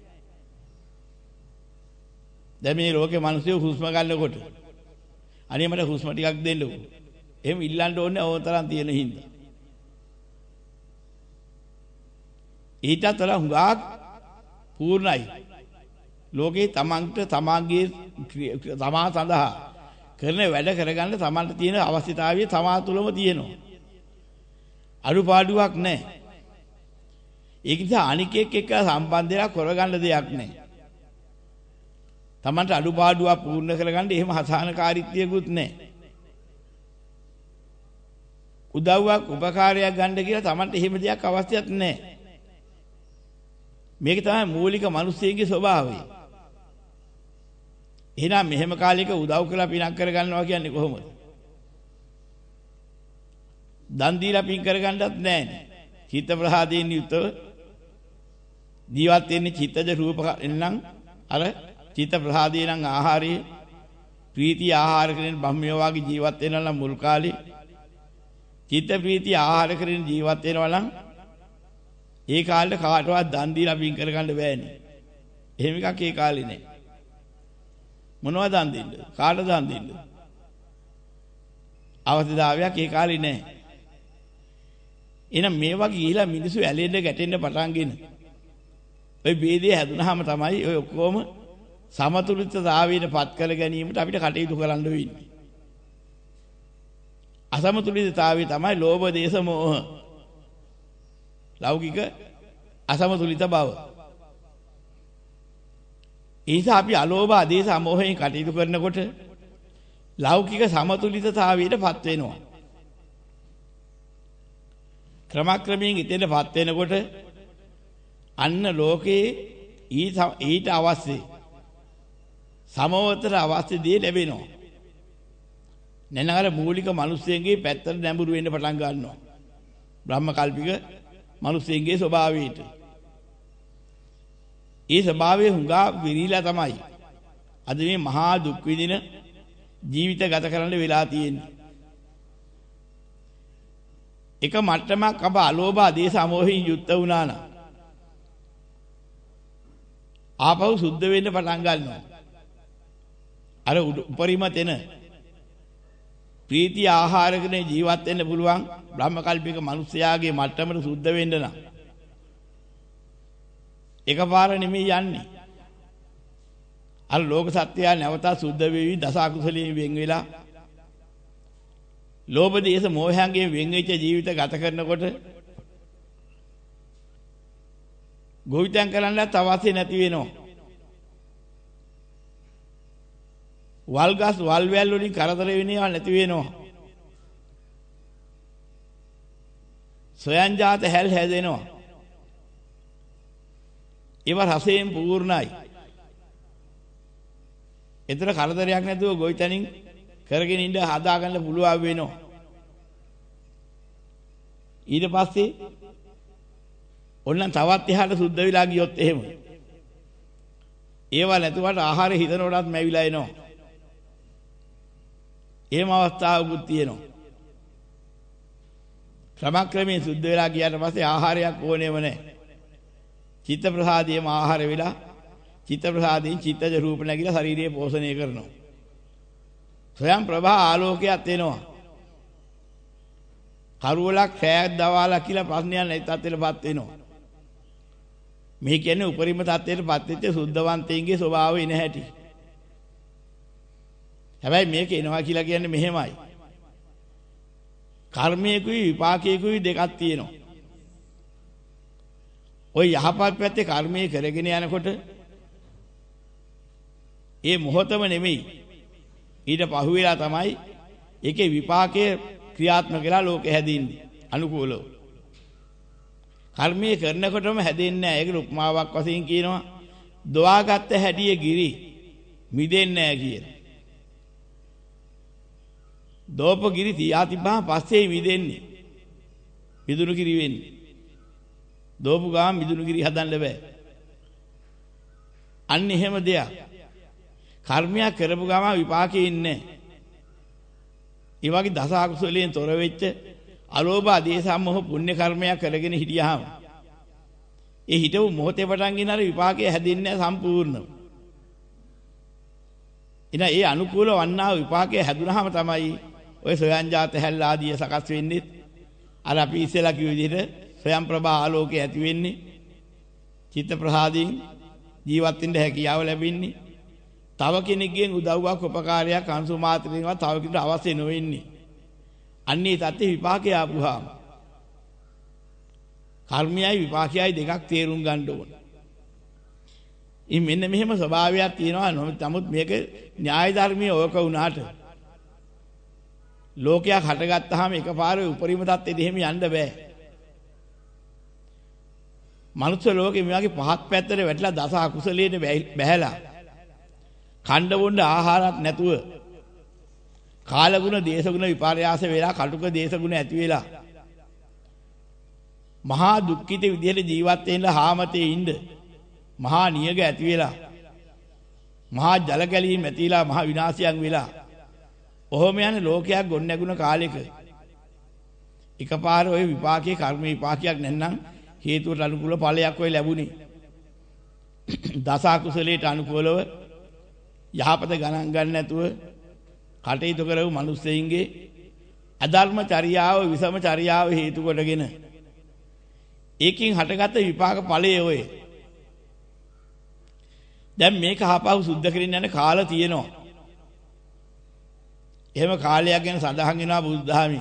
දැන් මේ ලෝකේ මිනිස්සුયો හුස්ම ගන්නකොට අනේ මට හුස්ම ටිකක් දෙන්නකෝ. එහෙම ඉල්ලන්න ඕනේ ඕන තරම් තියෙන හින්දා. ඊටත් වඩා හුඟක් පූර්ණයි. ලෝකේ තමන්ට තමන්ගේ තමා සඳහා කරන වැඩ කරගන්න තමන්ට තියෙන අවශ්‍යතාවය තමා තුළම තියෙනවා. අඩුපාඩුවක් නැහැ. ඒක නිසා අනිකෙක් එක්ක සම්බන්ධ වෙලා කරගන්න දෙයක් නැහැ. තමන්ට අඩුපාඩුවක් පූර්ණ කරගන්න එහෙම හසානකාරීත්වයකුත් නැහැ. උදව්වක් උපකාරයක් ගන්න කියලා තමන්ට එහෙම දෙයක් අවශ්‍යත් නැහැ. මේක තමයි මූලික මිනිස්සෙගේ ස්වභාවය. එහෙනම් මෙහෙම කාලයක උදව් කරලා පිනක් කරගන්නවා කියන්නේ කොහොමද? දන් දීලා පින් කරගන්නත් නැහැ. චිත්ත ප්‍රහාදයෙන් යුතව ජීවත් වෙන්නේ චිත්තජ රූප එන්නම් අර චිත්ත ප්‍රහාදේ නම් ආහාරයේ ප්‍රීති ආහාර කරගෙන බම්මියෝ වගේ ජීවත් වෙනවා නම් මුල් කාලේ චිත්ත ප්‍රීති ආහාර කරගෙන ජීවත් වෙනවා නම් ඒ කාලේ කාටවත් දන් දීලා පින් කරගන්න බෑනේ. එහෙම එකක් ඒ කාලේ නෑ. මොනවද දන් දෙන්නද? කාට දන් දෙන්නද? අවශ්‍යතාවයක් ඒ කාලේ නෑ. එහෙනම් මේ වගේ ගිහිලා මිනිස්සු ඇලෙන්න ගැටෙන්න පටන්ගෙන ඔය ભેදේ හැදුනහම තමයි ඔය ඔක්කොම සමතුලිතතාවයට පත් කර ගැනීමට අපිට කටයුතු කරන්න වෙන්නේ. අසමතුලිතතාවය තමයි ලෝභ දේශ මොහ. ලෞකික අසමතුලිත බව. ඒ නිසා අපි අලෝභ ආදේශ අමෝහයෙන් කටයුතු කරනකොට ලෞකික සමතුලිතතාවයට පත් වෙනවා. ක්‍රමක්‍රමයෙන් ඉතින්පත් වෙනකොට අන්න ලෝකේ ඊට අවශ්‍ය සමවතර අවශ්‍ය දේ ලැබෙනවා. නැනගල මූලික මිනිස්සුන්ගේ පැත්තට නැඹුරු වෙන්න පටන් ගන්නවා. බ්‍රහ්ම කල්පික මිනිස්සුන්ගේ ස්වභාවයට. ඒ ස්වභාවය හුඟා විරිලා තමයි අද මේ මහා දුක් විඳින ජීවිත ගත කරන්න වෙලා තියෙන්නේ. එක මට්ටමක් අප අලෝභ ආදේශ අමෝහයෙන් යුක්ත වුණා නම් ආපහු සුද්ධ වෙන්න පටන් ගන්නවා. අර උපරිම තැන ප්‍රීති ආහාරකන ජීවත් වෙන්න පුළුවන් බ්‍රහ්ම කල්පික මිනිස්යාගේ මට්ටමට සුද්ධ වෙන්න නම් එකපාර නෙමෙයි යන්නේ. අර ලෝක සත්‍යය නැවත සුද්ධ වෙවි දස අකුසලයෙන් වෙන් වෙලා ලෝභ දේශ මොහයන්ගෙන් වෙන් වෙච්ච ජීවිත ගත කරනකොට ගොවිතැන් කරන්නත් අවශ්‍ය නැති වෙනවා. වල්ගස් වල්වැල් වලින් කරදර වෙනවා නැති වෙනවා. සොයන්ජාත හැල් හැදෙනවා. ඒව රසයෙන් පූර්ණයි. ඒතර කරදරයක් නැතුව ගොවිතැනින් කරගෙන ඉඳ හදාගන්න පුළුවන් වෙනවා. ඊට පස්සේ ඔන්න තවත් එහාට සුද්ධ වෙලා ගියොත් එහෙම ඒව නැතුවට ආහාර හිතනකොටත් මැවිලා එනවා. එහෙම අවස්ථාවකුත් තියෙනවා. ක්‍රමක්‍රමයෙන් සුද්ධ වෙලා ගියාට පස්සේ ආහාරයක් ඕනෙම නැහැ. චිත්ත ප්‍රසාදයේම ආහාර වෙලා චිත්ත ප්‍රසාදයෙන් චිත්තජ රූප නැගිලා ශාරීරිය පෝෂණය කරනවා. ස්වයං ප්‍රභා ආලෝකයක් එනවා. කරුවලක් රැයක් දවාලා කියලා ප්‍රශ්නයක් නැති තත්ත්වෙටපත් වෙනවා. මේ කියන්නේ උපරිම තත්ත්වයටපත් වෙච්ච සුද්ධවන්තයින්ගේ ස්වභාවය ඉන හැටි. හැබැයි මේක එනවා කියලා කියන්නේ මෙහෙමයි. කර්මයකුයි විපාකයකුයි දෙකක් තියෙනවා. ওই යහපත් පැත්තේ කර්මයේ කරගෙන යනකොට ඒ මොහොතම නෙමෙයි ඊට පහුවෙලා තමයි ඒකේ විපාකයේ ක්‍රියාත්මක වෙලා ලෝකෙ හැදින්නේ අනුකූලව. කර්මයේ කරනකොටම හැදෙන්නේ නැහැ. ඒක උපමාවක් වශයෙන් කියනවා දොවාගත්ත හැඩිය ගිරි මිදෙන්නේ නැහැ කියලා. දෝප ගිරි තියා තිබ්බම පස්සේ මිදෙන්නේ. මිදුණු ගිරි වෙන්නේ. දෝපු ගාම මිදුණු ගිරි හදන්න බෑ. අන්න එහෙම දෙයක්. කර්මයක් කරපු ගාම විපාකේ ඉන්නේ. ඒ වගේ දස අකුසලයෙන් තොර වෙච්ච අලෝභ ආදේශ සම්මෝහ පුණ්‍ය කර්මයක් කරගෙන හිටියාම ඒ හිතව මොහොතේ පටන් ගෙන අර විපාකේ හැදෙන්නේ සම්පූර්ණව. එන ඒ අනුකූල වන්නා විපාකේ හැදුනහම තමයි ඔය සොයන්ජාත හැල් ආදී සකස් වෙන්නේ. අර අපි ඉස්සෙල්ලා කිව්ව විදිහට ස්වයං ප්‍රභා ආලෝකය ඇති වෙන්නේ. චිත්ත ප්‍රසාදයෙන් ජීවත් වෙන්න හැකියාව ලැබෙන්නේ. තව කෙනෙක්ගෙන් උදව්වක් උපකාරයක් අංශු මාත්‍රයෙන්වත් තව කෙනෙකුට අවශ්‍ය නොවෙන්නේ. අන්නේ තත්ත්වේ විපාකේ ආපුවාම කර්මයයි විපාකයයි දෙකක් තේරුම් ගන්න ඕන. ඉතින් මෙන්න මෙහෙම ස්වභාවයක් තියෙනවා. නමුත් මේක න්‍යාය ධර්මයේ ඕක වුණාට ලෝකයක් හටගත්තාම එකපාරේ උපරිම තත්ත්වෙට එහෙම යන්න බෑ. මනුස්ස ලෝකෙ මේ වගේ පහත් පැත්තට වැටලා දස අකුසලයට බැහැලා කණ්ඩ බොණ්ඩ ආහාරات නැතුව කාලගුණ දේශගුණ විපර්යාස වෙලා කටුක දේශගුණ ඇති වෙලා මහා දුක්ඛිත විදිහට ජීවත් වෙන්න හාමතේ ඉන්න මහා නියග ඇති වෙලා මහා ජල ගැලීම් ඇතිලා මහා විනාශයන් වෙලා ඔහොම යන ලෝකයක් ගොන් නැගුණ කාලෙක එකපාර ওই විපාකයේ කර්ම විපාකයක් නැත්නම් හේතුවට අනුකූල ඵලයක් ඔය ලැබුණේ දස අකුසලයට අනුකූලව යහපත ගණන් ගන්න නැතුව කටයුතු කරව මිනිස්සෙයින්ගේ අධර්ම චර්යාව විසම චර්යාව හේතු කොටගෙන ඒකින් හටගත්ත විපාක ඵලයේ ඔය දැන් මේක ආපහු සුද්ධ කරගෙන යන කාල තියෙනවා. එහෙම කාලයක් ගැන සඳහන් වෙනවා බුද්ධාමි.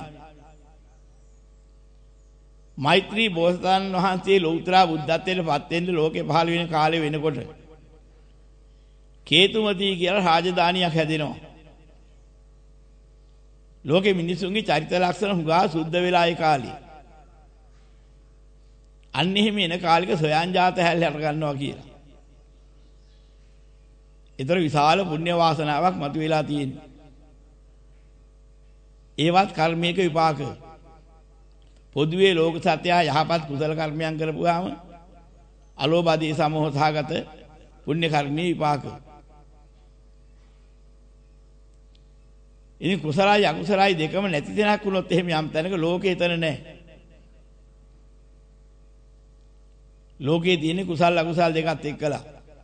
මෛත්‍රී බෝසතාණන් වහන්සේ ලෞතර බුද්ධත්වයට පත් වෙන්න ලෝකේ පහළ වෙන කාලේ වෙනකොට කේතුමති කියලා රාජධානියක් හැදෙනවා. ලෝකේ මිනිසුන්ගේ චරිත ලක්ෂණ හුඟා සුද්ධ වෙලා ඒ කාලේ. අන්න එහෙම එන කාලෙක සොයන්ජාත හැල් හට ගන්නවා කියලා. ඒතර විශාල පුණ්‍ය වාසනාවක් මතුවලා තියෙනවා. ඒවත් කර්මයක විපාක. පොදුවේ ලෝක සත්‍යය යහපත් කුසල කර්මයන් කරපුවාම අලෝභ ආදී සමෝහ සහගත පුණ්‍ය කර්මයේ විපාක. ඉතින් කුසලයි අකුසලයි දෙකම නැති දෙයක් වුණොත් එහෙම යම් තැනක ලෝකේ එතන නැහැ. ලෝකේ තියෙන කුසල අකුසල දෙකත් එක්කලා.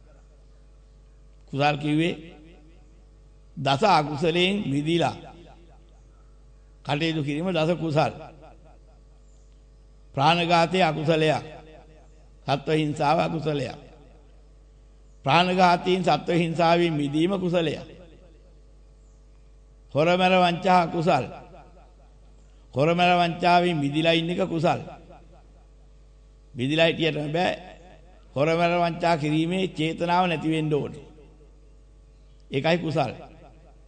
කුසල් කිව්වේ දස අකුසලයෙන් මිදිලා කටයුතු කිරීම දස කුසල්. ප්‍රාණඝාතයේ අකුසලයක්. සත්ව හිංසාව අකුසලයක්. ප්‍රාණඝාතයෙන් සත්ව හිංසාවෙන් මිදීම කුසලයක්. හොරමර වංචා කුසල්. හොරමර වංචාවෙන් මිදිලා ඉන්න එක කුසල්. මිදිලා හිටියට බෑ. හොරමර වංචා කිරීමේ චේතනාව නැති වෙන්න ඕනේ. ඒකයි කුසල්.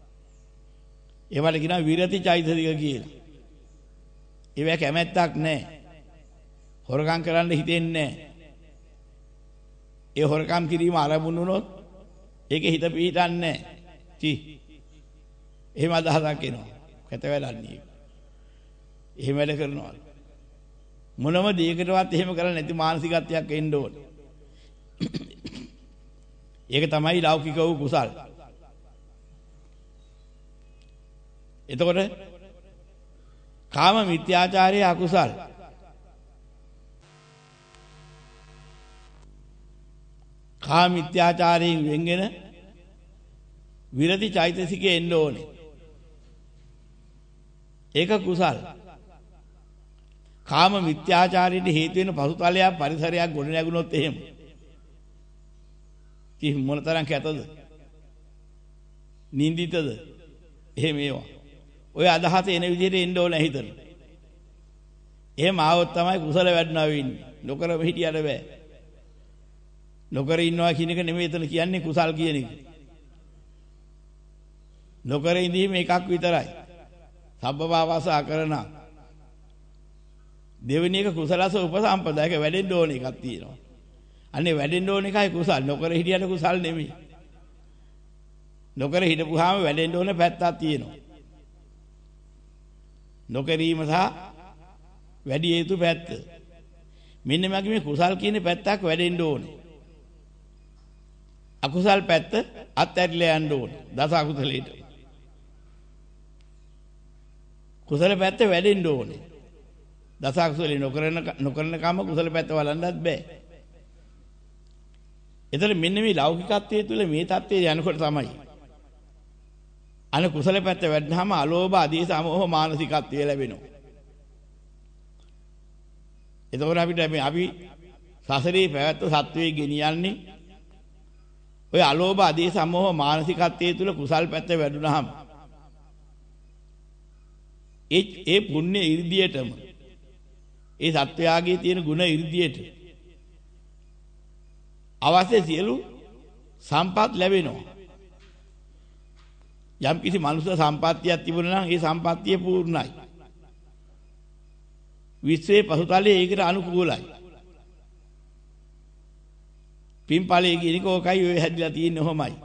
ඒවට කියනවා විරති චෛතසික කියලා. ඒවා කැමැත්තක් නැහැ. හොරකම් කරන්න හිතෙන්නේ නැහැ. ඒ හොරකම් කිරීම ආරම්භ වුණොත් ඒකේ හිත පිහිටන්නේ නැහැ. එහෙම අදහසක් එනවා. කැත වැඩන්නේ. එහෙම වැඩ කරනවා. මොනම දෙයකටවත් එහෙම කරන්නේ නැති මානසිකත්වයක් එන්න ඕනේ. ඒක තමයි ලෞකික වූ කුසල්. එතකොට කාම මිත්‍යාචාරයේ අකුසල්. කාම මිත්‍යාචාරයෙන් වෙන්ගෙන විරති චෛතසිකේ එන්න ඕනේ. ඒක කුසල්. කාම මිත්‍යාචාරයට හේතු වෙන පසුතලයක් පරිසරයක් ගොඩ නැගුණොත් එහෙම. කි මොනතරම් කැතද? නින්දිතද? එහෙම ඒවා. ඔය අදහස එන විදිහට එන්න ඕනේ හිතන. එහෙම ආවොත් තමයි කුසල වැඩනවා වෙන්නේ. නොකර හිටියට බෑ. නොකර ඉන්නවා කියන එක නෙමෙයි එතන කියන්නේ කුසල් කියන එක. නොකර ඉඳීම එකක් විතරයි. සබ්බපාවස අකරණ. දෙවෙනි එක කුසලස උපසම්පදායක වැඩෙන්න ඕන එකක් තියෙනවා. අනේ වැඩෙන්න ඕන එකයි කුසල්. නොකර හිටියට කුසල් නෙමෙයි. නොකර හිටපුවාම වැඩෙන්න ඕන පැත්තක් තියෙනවා. නොකිරීම සහ වැඩි යුතු පැත්ත. මෙන්න මේ කුසල් කියන පැත්තක් වැඩෙන්න ඕනේ. අකුසල් පැත්ත අත්හැරලා යන්න ඕනේ. දස අකුසලයට. කුසල පැත්ත වැඩෙන්න ඕනේ. දස අකුසලේ නොකරන කම කුසල පැත්ත වළඳන්නත් බෑ. එතන මෙන්න මේ ලෞකිකත්වයේ තුල මේ தත්ත්වය යනකොට තමයි අන කුසල පැත්ත වැඩනහම අලෝභ ආදී සමෝහ මානසිකත්වය ලැබෙනවා. එතකොට අපිට අපි සසරේ පැවැත්ත සත්වයේ ගෙනියන්නේ ඔය අලෝභ ආදී සමෝහ මානසිකත්වයේ තුල කුසල් පැත්ත වැඩුණාම ඒ පුණ්‍ය 이르දියටම ඒ සත්වයාගේ තියෙන ගුණ 이르දියට අවශ්‍ය සියලු සම්පත් ලැබෙනවා. යම් කිසි මනුෂ්‍ය සම්පත්තියක් තිබුණා නම් ඒ සම්පත්තිය පූර්ණයි. විශ්වයේ පසුතලයේ ඒකට අනුකූලයි. පින්පලයේ කියනක ඕකයි ඔය හැදිලා තියෙන්නේ ඔහොමයි.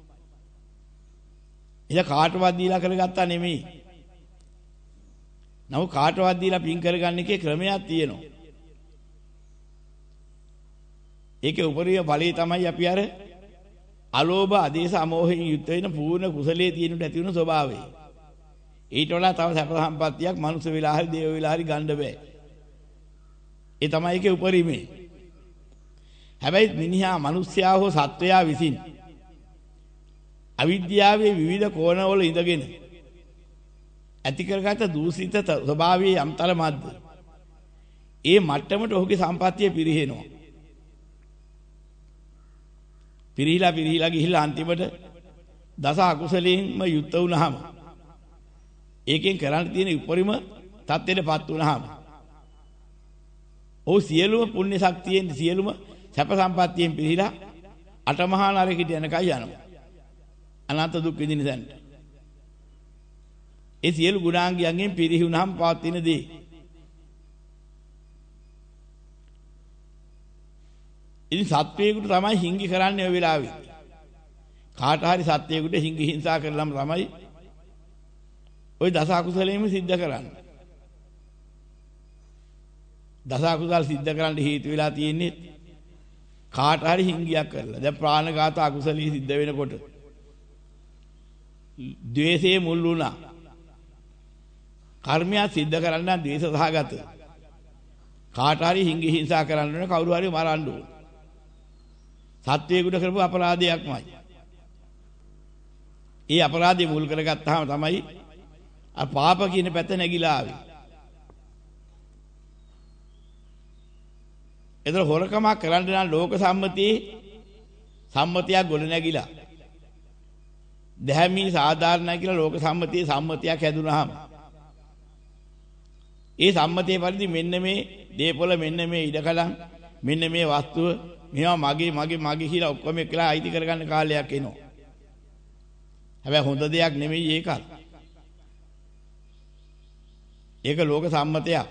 ඒක කාටවත් දීලා කරගත්තා නෙමෙයි. නමුත් කාටවත් දීලා පින් කරගන්න එකේ ක්‍රමයක් තියෙනවා. ඒකේ උපරිම ඵලයේ තමයි අපි අර අලෝභ ආදේශ අමෝහයෙන් යුක්ත වෙන පූර්ණ කුසලයේ තියෙනට ඇති වෙන ස්වභාවය. ඊට වඩා තව සැප සම්පත්තියක් මනුස්ස වෙලා හරි දේව වෙලා හරි ගන්න බෑ. ඒ තමයි ඒකේ උපරිමේ. හැබැයි මිනිහා මිනිස්යා හෝ සත්වයා විසින් අවිද්‍යාවේ විවිධ කෝණවල ඉඳගෙන ඇති කරගත දූෂිත ස්වභාවයේ යම්තර මැද්ද ඒ මට්ටමට ඔහුගේ සම්පත්තිය පිරිහෙනවා. පිරිහිලා ගිහිල්ලා අන්තිමට දස අකුසලයෙන්ම යුක්ත වුණාම ඒකෙන් කරන්න තියෙන උපරිම තත්ත්වෙටපත් වුණාම ඔහු සියලුම පුණ්‍ය ශක්තියෙන් සියලුම සැප සම්පත්තියෙන් පිරිහිලා අටමහා නරකයට යනකයි යනවා. අනන්ත දුක් විඳින තැනට. ඒ සියලු ගුණාංගයන්ගෙන් පිරිහුණාම පවතින දේ. ඉතින් සත්වයකට තමයි හිංගි කරන්නේ ඔය වෙලාවේ. කාට හරි සත්වයකට හිංගි හිංසා කරලම තමයි ওই දස අකුසලෙම සිද්ධ කරන්නේ. දස අකුසල් සිද්ධ කරන්න හේතු වෙලා තියෙන්නේ කාට හරි හිංගියක් කරලා. දැන් ප්‍රාණඝාත අකුසලී සිද්ධ වෙනකොට ද්වේෂයේ මුල් වුණා. කර්මය සිද්ධ කරන්න ද්වේෂ සහගත. කාට හරි හිංගි හිංසා කරන්න ඕන කවුරු හරි මරන්න ඕන. සත්වයකට කරපු අපරාධයක්මයි. ඒ අපරාධය මුල් කරගත්තාම තමයි අර පාප කියන පැත්ත නැగిලා ආවේ. ඒතර හොරකමක් කරන්න නම් ලෝක සම්මතියක් ගොඩ නැගිලා. දැහැමි සාධාරණයි කියලා ලෝක සම්මතියක් හැදුනහම ඒ සම්මතයේ පරිදි මෙන්න මේ දීපොළ මෙන්න මේ ඉඩකඩම් මෙන්න මේ වස්තුව මේවා මගේ කියලා ඔක්කොම එකලා අයිති කරගන්න කාලයක් එනවා. හැබැයි හොඳ දෙයක් නෙමෙයි ඒකත්. ඒක ලෝක සම්මතයක්.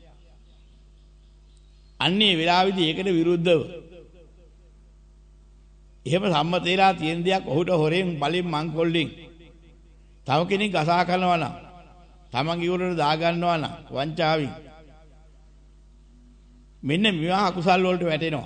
අන්නේ වෙලාවේදී ඒකට විරුද්ධව එහෙම සම්මත වෙලා තියෙන දෙයක් ඔහුට හොරෙන් බලෙන් මංකොල්ලෙන් තව කෙනෙක් අසා කරනවා නම් තමන්ගේ ඉවරට දා ගන්නවා නම් වංචාවෙන් මෙන්න මේවා අකුසල් වලට වැටෙනවා.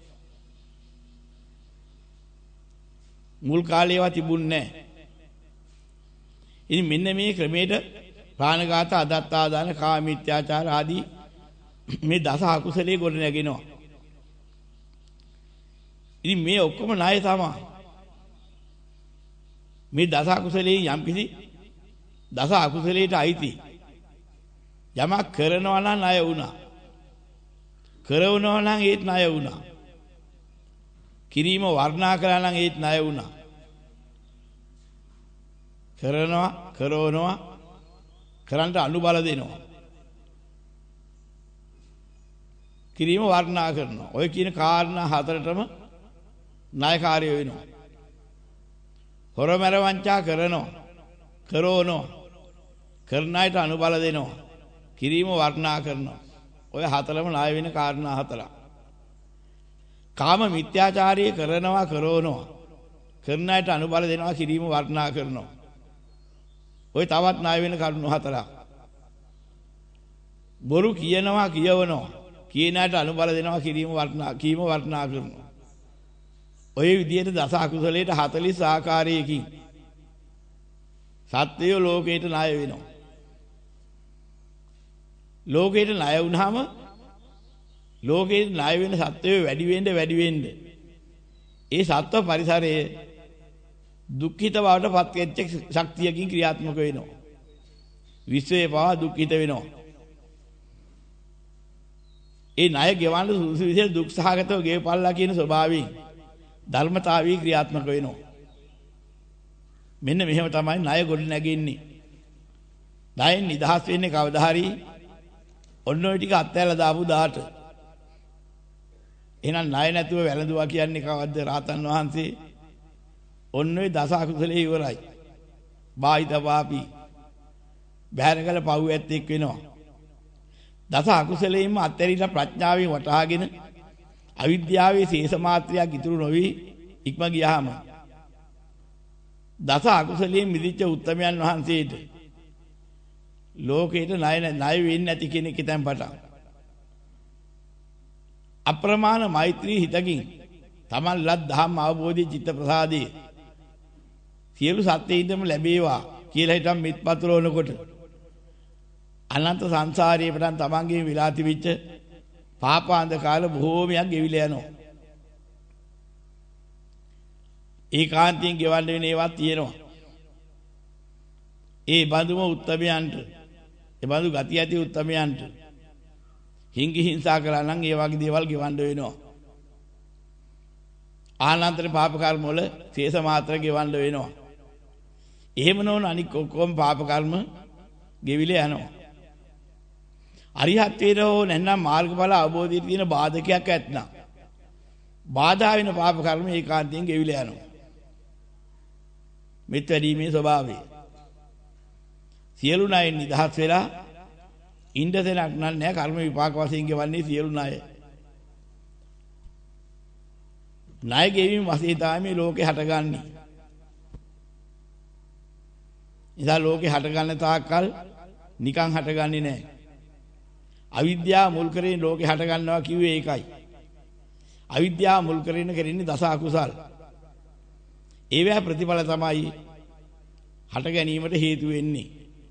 මුල් කාලේ ඒවා තිබුණේ නැහැ. ඉතින් මෙන්න මේ ක්‍රමයට ප්‍රාණඝාත, අදත්තාදාන, කාමීත්‍යාචාර ආදී මේ දස අකුසලයේ ගොඩ නැගෙනවා. ඉතින් මේ ඔක්කොම ණය තමයි. මේ දස අකුසලයේ යම්කිසි දස අකුසලයට අයිති යමක් කරනවා නම් ණය වුණා. කරවනවා නම් ඒත් ණය වුණා. කිරීම වර්ණනා කළා නම් ඒත් ණය වුණා. කරනවා, කරවනවා, කරන්ට අනුබල දෙනවා. කිරීම වර්ණනා කරනවා. ඔය කියන කාරණා හතරටම ණයකාරය වෙනවා. හොරමැර වංචා කරනවා, කරවනවා, කරන අයට අනුබල දෙනවා. කිරීම වර්ණනා කරනවා. ඔය හතරම ණය වෙන කාරණා හතරක්. කාම මිත්‍යාචාරය කරනවා, කරවනවා, කරන අයට අනුබල දෙනවා, කිරීම වර්ණනා කරනවා. ඔය තවත් ණය වෙන කරුණු හතරක්. බොරු කියනවා, කියවනවා, කියන අයට අනුබල දෙනවා, කිරීම වර්ණනා කරනවා. ඔය විදිහට දස අකුසලයට 40 ආකාරයකින් සත්‍යය ලෝකයට ණය වෙනවා. ලෝකයට ණය වුණාම ලෝකයට ණය වෙන සත්‍යය වැඩි වෙන්න ඒ සත්ව පරිසරයේ දුක්ඛිත බවට පත් වෙච්ච ශක්තියකින් ක්‍රියාත්මක වෙනවා. විශ්වයේ පවා දුක්ඛිත වෙනවා. ඒ ණය ගෙවන්න සුදුසු විදිහට දුක් සහගතව ගෙවපල්ලා කියන ස්වභාවයෙන් ධර්මතාවී ක්‍රියාත්මක වෙනවා. මෙන්න මෙහෙම තමයි ණය ගොඩ නැගෙන්නේ. ණයෙන් නිදහස් වෙන්නේ කවදා හරි ඔන්න ඔය ටික අත්හැරලා දාපු දාට. එහෙනම් ණය නැතුව වැළඳුවා කියන්නේ කවද්ද? රාතන් වහන්සේ ඔන්න ඔය දස අකුසලේ ඉවරයි. බාහිත පාපී බහැරකල පව් ඇත්තෙක් වෙනවා. දස අකුසලේම අත්හැරිලා ප්‍රඥාවෙන් වටහාගෙන අවිද්‍යාවේ ශේෂ මාත්‍රයක් ඉතුරු නොවි ඉක්ම ගියාම දස අකුසලයෙන් මිදිච්ච උත්තමයන් වහන්සේට ලෝකේට ණය වෙන්නේ නැති කෙනෙක් හිතන් පටන් අප්‍රමාණ මෛත්‍රී හිතකින් තමන් ලත් ධම්ම අවබෝධී චිත්ත ප්‍රසාදී සියලු සත්ත්වයින්දම ලැබේවා කියලා හිතන් මිත් පතුරවනකොට අනන්ත සංසාරයේ පටන් තමන්ගේ විලා තිබිච්ච පාපාන්ද කාල බොහෝමයක් ගෙවිලා යනවා. ඒකාන්තයෙන් ගෙවන්න වෙන ඒවා තියෙනවා. ඒ බඳුම උත්තමයන්ට, ඒ බඳු ගති ඇති උත්තමයන්ට හිංගි හිංසා කළා නම් ඒ වගේ දේවල් ගෙවන්න වෙනවා. ආනන්තර පාප කර්ම වල ශේෂ මාත්‍ර ගෙවන්න වෙනවා. එහෙම නොවන අනික් ඔක්කොම පාප කර්ම ගෙවිලා යනවා. අරිහත්ත්වයට හෝ නැත්නම් මාර්ගඵල අවබෝධයට තියෙන බාධකයක් ඇත්නම් බාධා වෙන පාප කර්ම ඒකාන්තයෙන් ගෙවිලා යනවා. මෙත් වැඩීමේ ස්වභාවය. සියලු ණය නිදහස් වෙලා ඉන්දසනක් නැහැ. කර්ම විපාක වශයෙන් ගෙවන්නේ සියලු ණය. ණය ගෙවීම වශයෙන් තමයි ලෝකේ හටගන්නේ. ඉතින් ලෝකේ හටගන්න තාක්කල් නිකන් හටගන්නේ නැහැ. අවිද්‍යාව මුල් කරගෙන ලෝකේ හට ගන්නවා කිව්වේ ඒකයි. අවිද්‍යාව මුල් කරගෙන කරන්නේ දස අකුසල්. ඒවැ ප්‍රතිඵල තමයි හට ගැනීමට හේතු වෙන්නේ.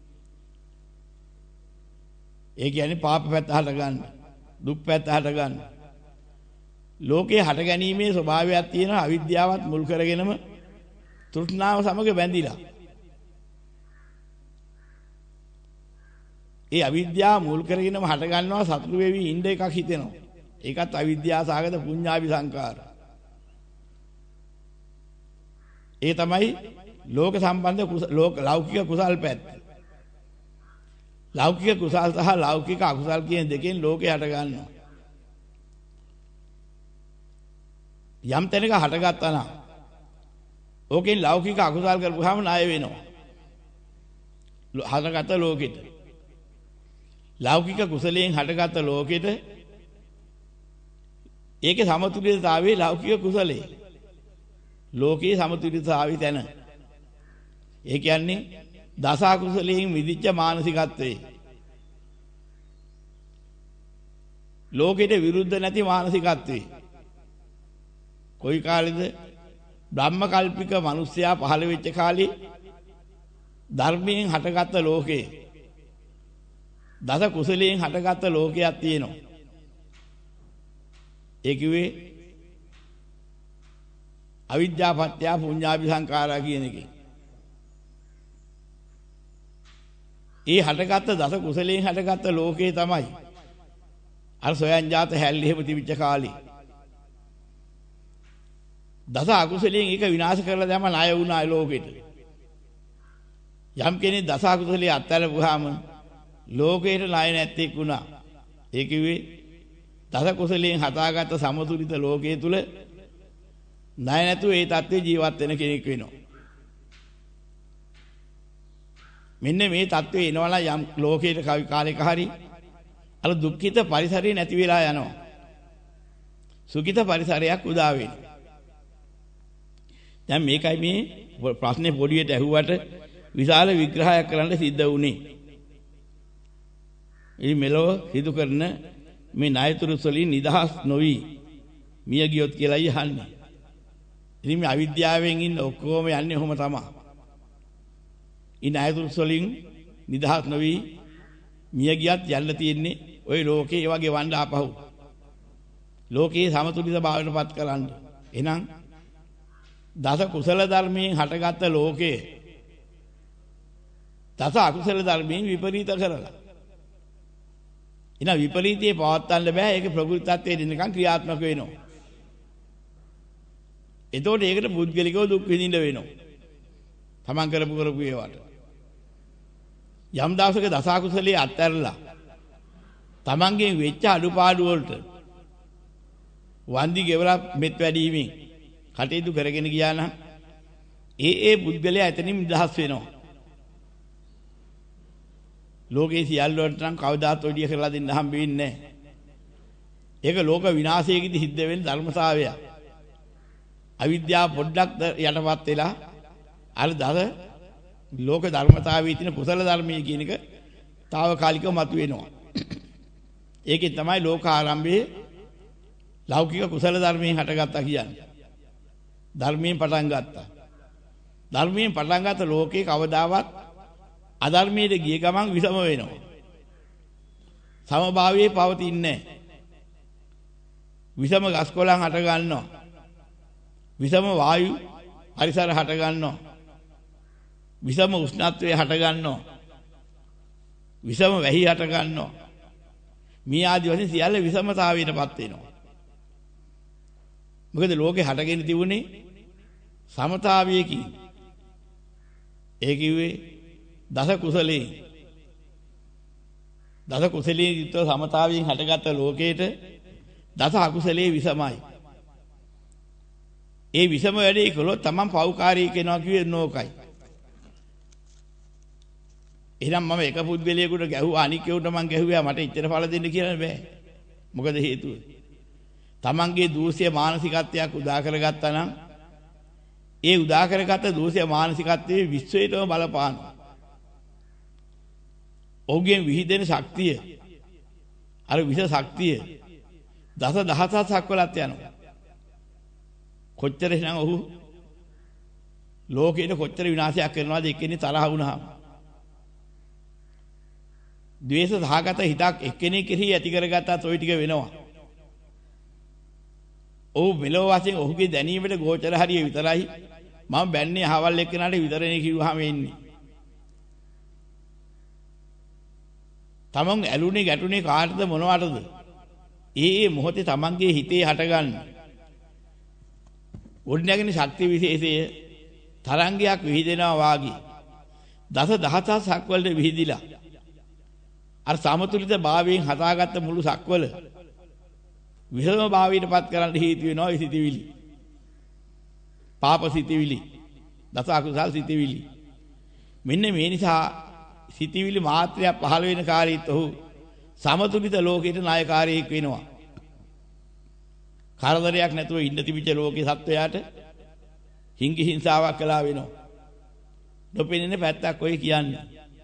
ඒ කියන්නේ පාප පැත්ත හට ගන්න, දුක් පැත්ත හට ගන්න. ලෝකේ හට ගැනීමේ ස්වභාවයක් තියෙන අවිද්‍යාවත් මුල් කරගෙනම තෘෂ්ණාව සමග බැඳිලා. ඒ අවිද්‍යාව මුල් කරගෙනම හට ගන්නවා සතුරු වෙවි ඉන්න එකක් හිතෙනවා. ඒකත් අවිද්‍යාව සාගත පුඤ්ඤාභි සංකාර. ඒ තමයි ලෝක සම්බන්ධ ලෞකික කුසල් පැත්ත. ලෞකික කුසල් සහ ලෞකික අකුසල් කියන දෙකෙන් ලෝකේ හට ගන්නවා. යම් තැනක හටගත්තා නම් ඕකෙන් ලෞකික අකුසල් කරපුවාම ණය වෙනවා. හටගත්ත ලෝකෙට ලෞකික කුසලයෙන් හටගත්ත ලෝකෙට ඒකේ සමතුලිතතාවයේ ලෞකික කුසලයේ ලෝකයේ සමතුලිතතාවයේ තැන. ඒ කියන්නේ දස අකුසලයෙන් මිදිච්ච මානසිකත්වයේ ලෝකෙට විරුද්ධ නැති මානසිකත්වයේ කොයි කාලෙද බ්‍රහ්ම කල්පික මිනිසයා පහළ වෙච්ච කාලේ ධර්මයෙන් හටගත්ත ලෝකේ දස කුසලයෙන් හටගත්ත ලෝකයක් තියෙනවා. ඒ කිව්වේ අවිද්‍යාපත්‍ය පුඤ්ඤාභි සංඛාරා කියන එකේ. ඒ හටගත්ත දස කුසලයෙන් හටගත්ත ලෝකේ තමයි අර සොයන් ජාත හැල්ලි එහෙම තිබිච්ච කාලේ. දස අකුසලයෙන් ඒක විනාශ කරලා දැම්ම ණය වුණා ලෝකෙට. යම් කෙනෙක් දස අකුසලයේ අත්හැරපුවාම ලෝකේට ණය නැත්තේක් වුණා. ඒ කිව්වේ දස කුසලයෙන් හදාගත්ත සමතුලිත ලෝකයේ තුල ණය නැතුව ඒ தත්ත්වේ ජීවත් වෙන කෙනෙක් වෙනවා. මෙන්න මේ தත්ත්වේ එනවලා යම් ලෝකයේ කාලයක හරි අර දුක්ඛිත පරිසරය නැති වෙලා යනවා. සුඛිත පරිසරයක් උදා වෙනවා. දැන් මේකයි මේ ප්‍රශ්නේ පොඩියට ඇහුවට විශාල විග්‍රහයක් කරන්න සිද්ධ වුණේ. මේ මෙලොව සිදු කරන මේ ණයතුරු වලින් නිදහස් නොවි මිය ගියොත් කියලායි අහන්නේ. ඉතින් මේ අවිද්‍යාවෙන් ඉන්න ඔක්කොම යන්නේ ඔහොම තමයි. ඉතින් ණයතුරු වලින් නිදහස් නොවි මිය ගියත් යන්න තියෙන්නේ ওই ලෝකේ ඒ වගේ වණ්ඩ ආපහු. ලෝකයේ සමතුලිත භාවයටපත් කරන්න. එහෙනම් දස කුසල ධර්මයෙන් හටගත්ත ලෝකයේ දස අකුසල ධර්මයෙන් විපරීත කරලා. එන විපරීතේ පවත්වන්න බෑ. ඒක ප්‍රകൃතිත්වයේ දෙනකන් ක්‍රියාත්මක වෙනවා. එතකොට ඒකට පුද්ගලිකව දුක් විඳින්න වෙනවා. තමන් කරපු ඒවට. යම් දවසක දස අකුසලයේ අත්හැරලා තමන්ගෙන් වෙච්ච අඩුපාඩු වලට වන්දි ගෙවලා මෙත් වැඩිවීමෙන් කටයුතු කරගෙන ගියා නම් ඒ පුද්ගලයා එතනින් නිදහස් වෙනවා. ලෝකේ සියල්ල වලට නම් කවදාත් ඔඩිය කරලා දෙන්න හම්බ වෙන්නේ නැහැ. ඒක ලෝක විනාශයේදී සිද්ධ වෙන ධර්මතාවය. අවිද්‍යාව පොඩ්ඩක් යටපත් වෙලා අර දස ලෝක ධර්මතාවයේ තියෙන කුසල ධර්මයේ කියන එක తాවකාලිකව මතුවෙනවා. ඒකෙන් තමයි ලෝක ආරම්භයේ ලෞකික කුසල ධර්මයෙන් හටගත්තා කියන්නේ. ධර්මයෙන් පටන් ගත්තා. ධර්මයෙන් පටන් ගත්ත ලෝකේ කවදාවත් අධර්මයට ගිය ගමන් විසම වෙනවා. සමභාවයේ පවතින්නේ නැහැ. විසම ගස්කොළන් හට ගන්නවා. විසම වායු පරිසර හට ගන්නවා. විසම උෂ්ණත්වයේ හට ගන්නවා. විසම වැහි හට ගන්නවා. මේ ආදි වශයෙන් සියල්ල විසමතාවයටපත් වෙනවා. මොකද ලෝකේ හටගෙන තිබුණේ සමතාවයකින්. ඒ කිව්වේ දස කුසලයේ යුක්ත සමතාවයෙන් හටගත්ත ලෝකේට දස අකුසලයේ විසමයි. ඒ විසම වැඩේ කළොත් තමන් පෞකාරී කෙනා කිව්වේ නෝකයි. එහෙනම් මම එක පුද්ගලයෙකුට ගැහුවා අනිකේට මං ගැහුවා මට ඉච්චර ඵල දෙන්න කියලා බෑ. මොකද හේතුව? තමන්ගේ දූෂ්‍ය මානසිකත්වයක් උදා කරගත්තා නම් ඒ උදා කරගත්ත දූෂ්‍ය මානසිකත්වයේ විශ්වයටම බලපානවා. ඔහුගෙන් විහිදෙන ශක්තිය අර විෂ ශක්තිය දස දහසක් වලත් යනවා. කොච්චර එනම් ඔහු ලෝකෙට කොච්චර විනාශයක් කරනවද එක්කෙනෙක් තරහ වුණාම. ද්වේෂ සහගත හිතක් එක්කෙනෙක් කෙරෙහි ඇති කරගත්තත් ওই ටික වෙනවා. ඔහු මෙලොව වශයෙන් ඔහුගේ දැනීමට ගෝචර හරිය විතරයි මම බැන්නේ අහවල් එක්කෙනාට විතරනේ කිව්වහම එන්නේ. තමන් ඇලුනේ ගැටුනේ කාටද මොනවටද? ඒ මොහොතේ තමන්ගේ හිතේ හටගන්න ඔන්නගෙන ශක්ති විශේෂය තරංගයක් විහිදෙනවා වාගේ දස දහසක් වලට විහිදිලා අර සමතුලිත භාවයෙන් හදාගත්ත මුළු සක්වල විෂම භාවයටපත් කරන්න හේතු වෙනවා ඒ සිටිවිලි. පාප සිටිවිලි, දස අකුසල් සිටිවිලි. මෙන්න මේ නිසා සිටිවිලි මාත්‍රයක් පහළ වෙන කාලෙත් ඔහු සමතුලිත ලෝකයට නායකාරයෙක් වෙනවා. කරදරයක් නැතුව ඉන්න තිබිච්ච ලෝකේ සත්වයාට හිංගි හිංසාවක් කළා වෙනවා. නොපෙනෙන පැත්තක් ඔය කියන්නේ.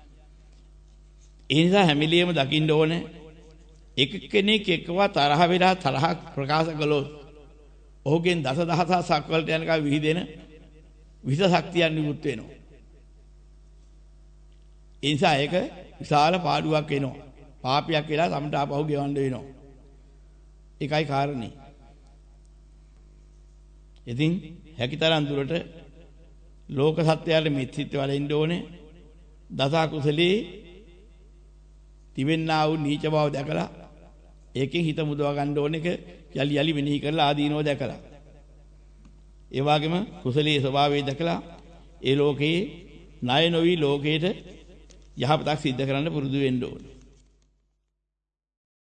ඒ නිසා හැමිලියම දකින්න ඕනේ එක කෙනෙක් එක්කව තරහ වෙලා තරහ ප්‍රකාශ කළොත් ඔහුගෙන් දසදහසක් වලට යනකම් විහිදෙන විස ශක්තියන් නිකුත් වෙනවා. ඒ නිසා ඒක විශාල පාඩුවක් වෙනවා. පාපයක් වෙලා සමට ආපහු ගෙවන්න වෙනවා. ඒකයි කාරණේ. ඉතින් හැකිතරම් දුරට ලෝක සත්‍යයට මිත්‍රිත්ව වලින් ඕනේ. දස කුසලී තිබෙන්නා වූ නීච බව දැකලා ඒකෙන් හිත මුදවා ගන්න ඕන එක යලි යලි මෙනෙහි කරලා ආදීනව දැකලා. ඒ වගේම කුසලී ස්වභාවය දැකලා ඒ ලෝකේ ණය නොවි ලෝකයට යහපතක් සිද්ධ කරන්න පුරුදු වෙන්න ඕනේ.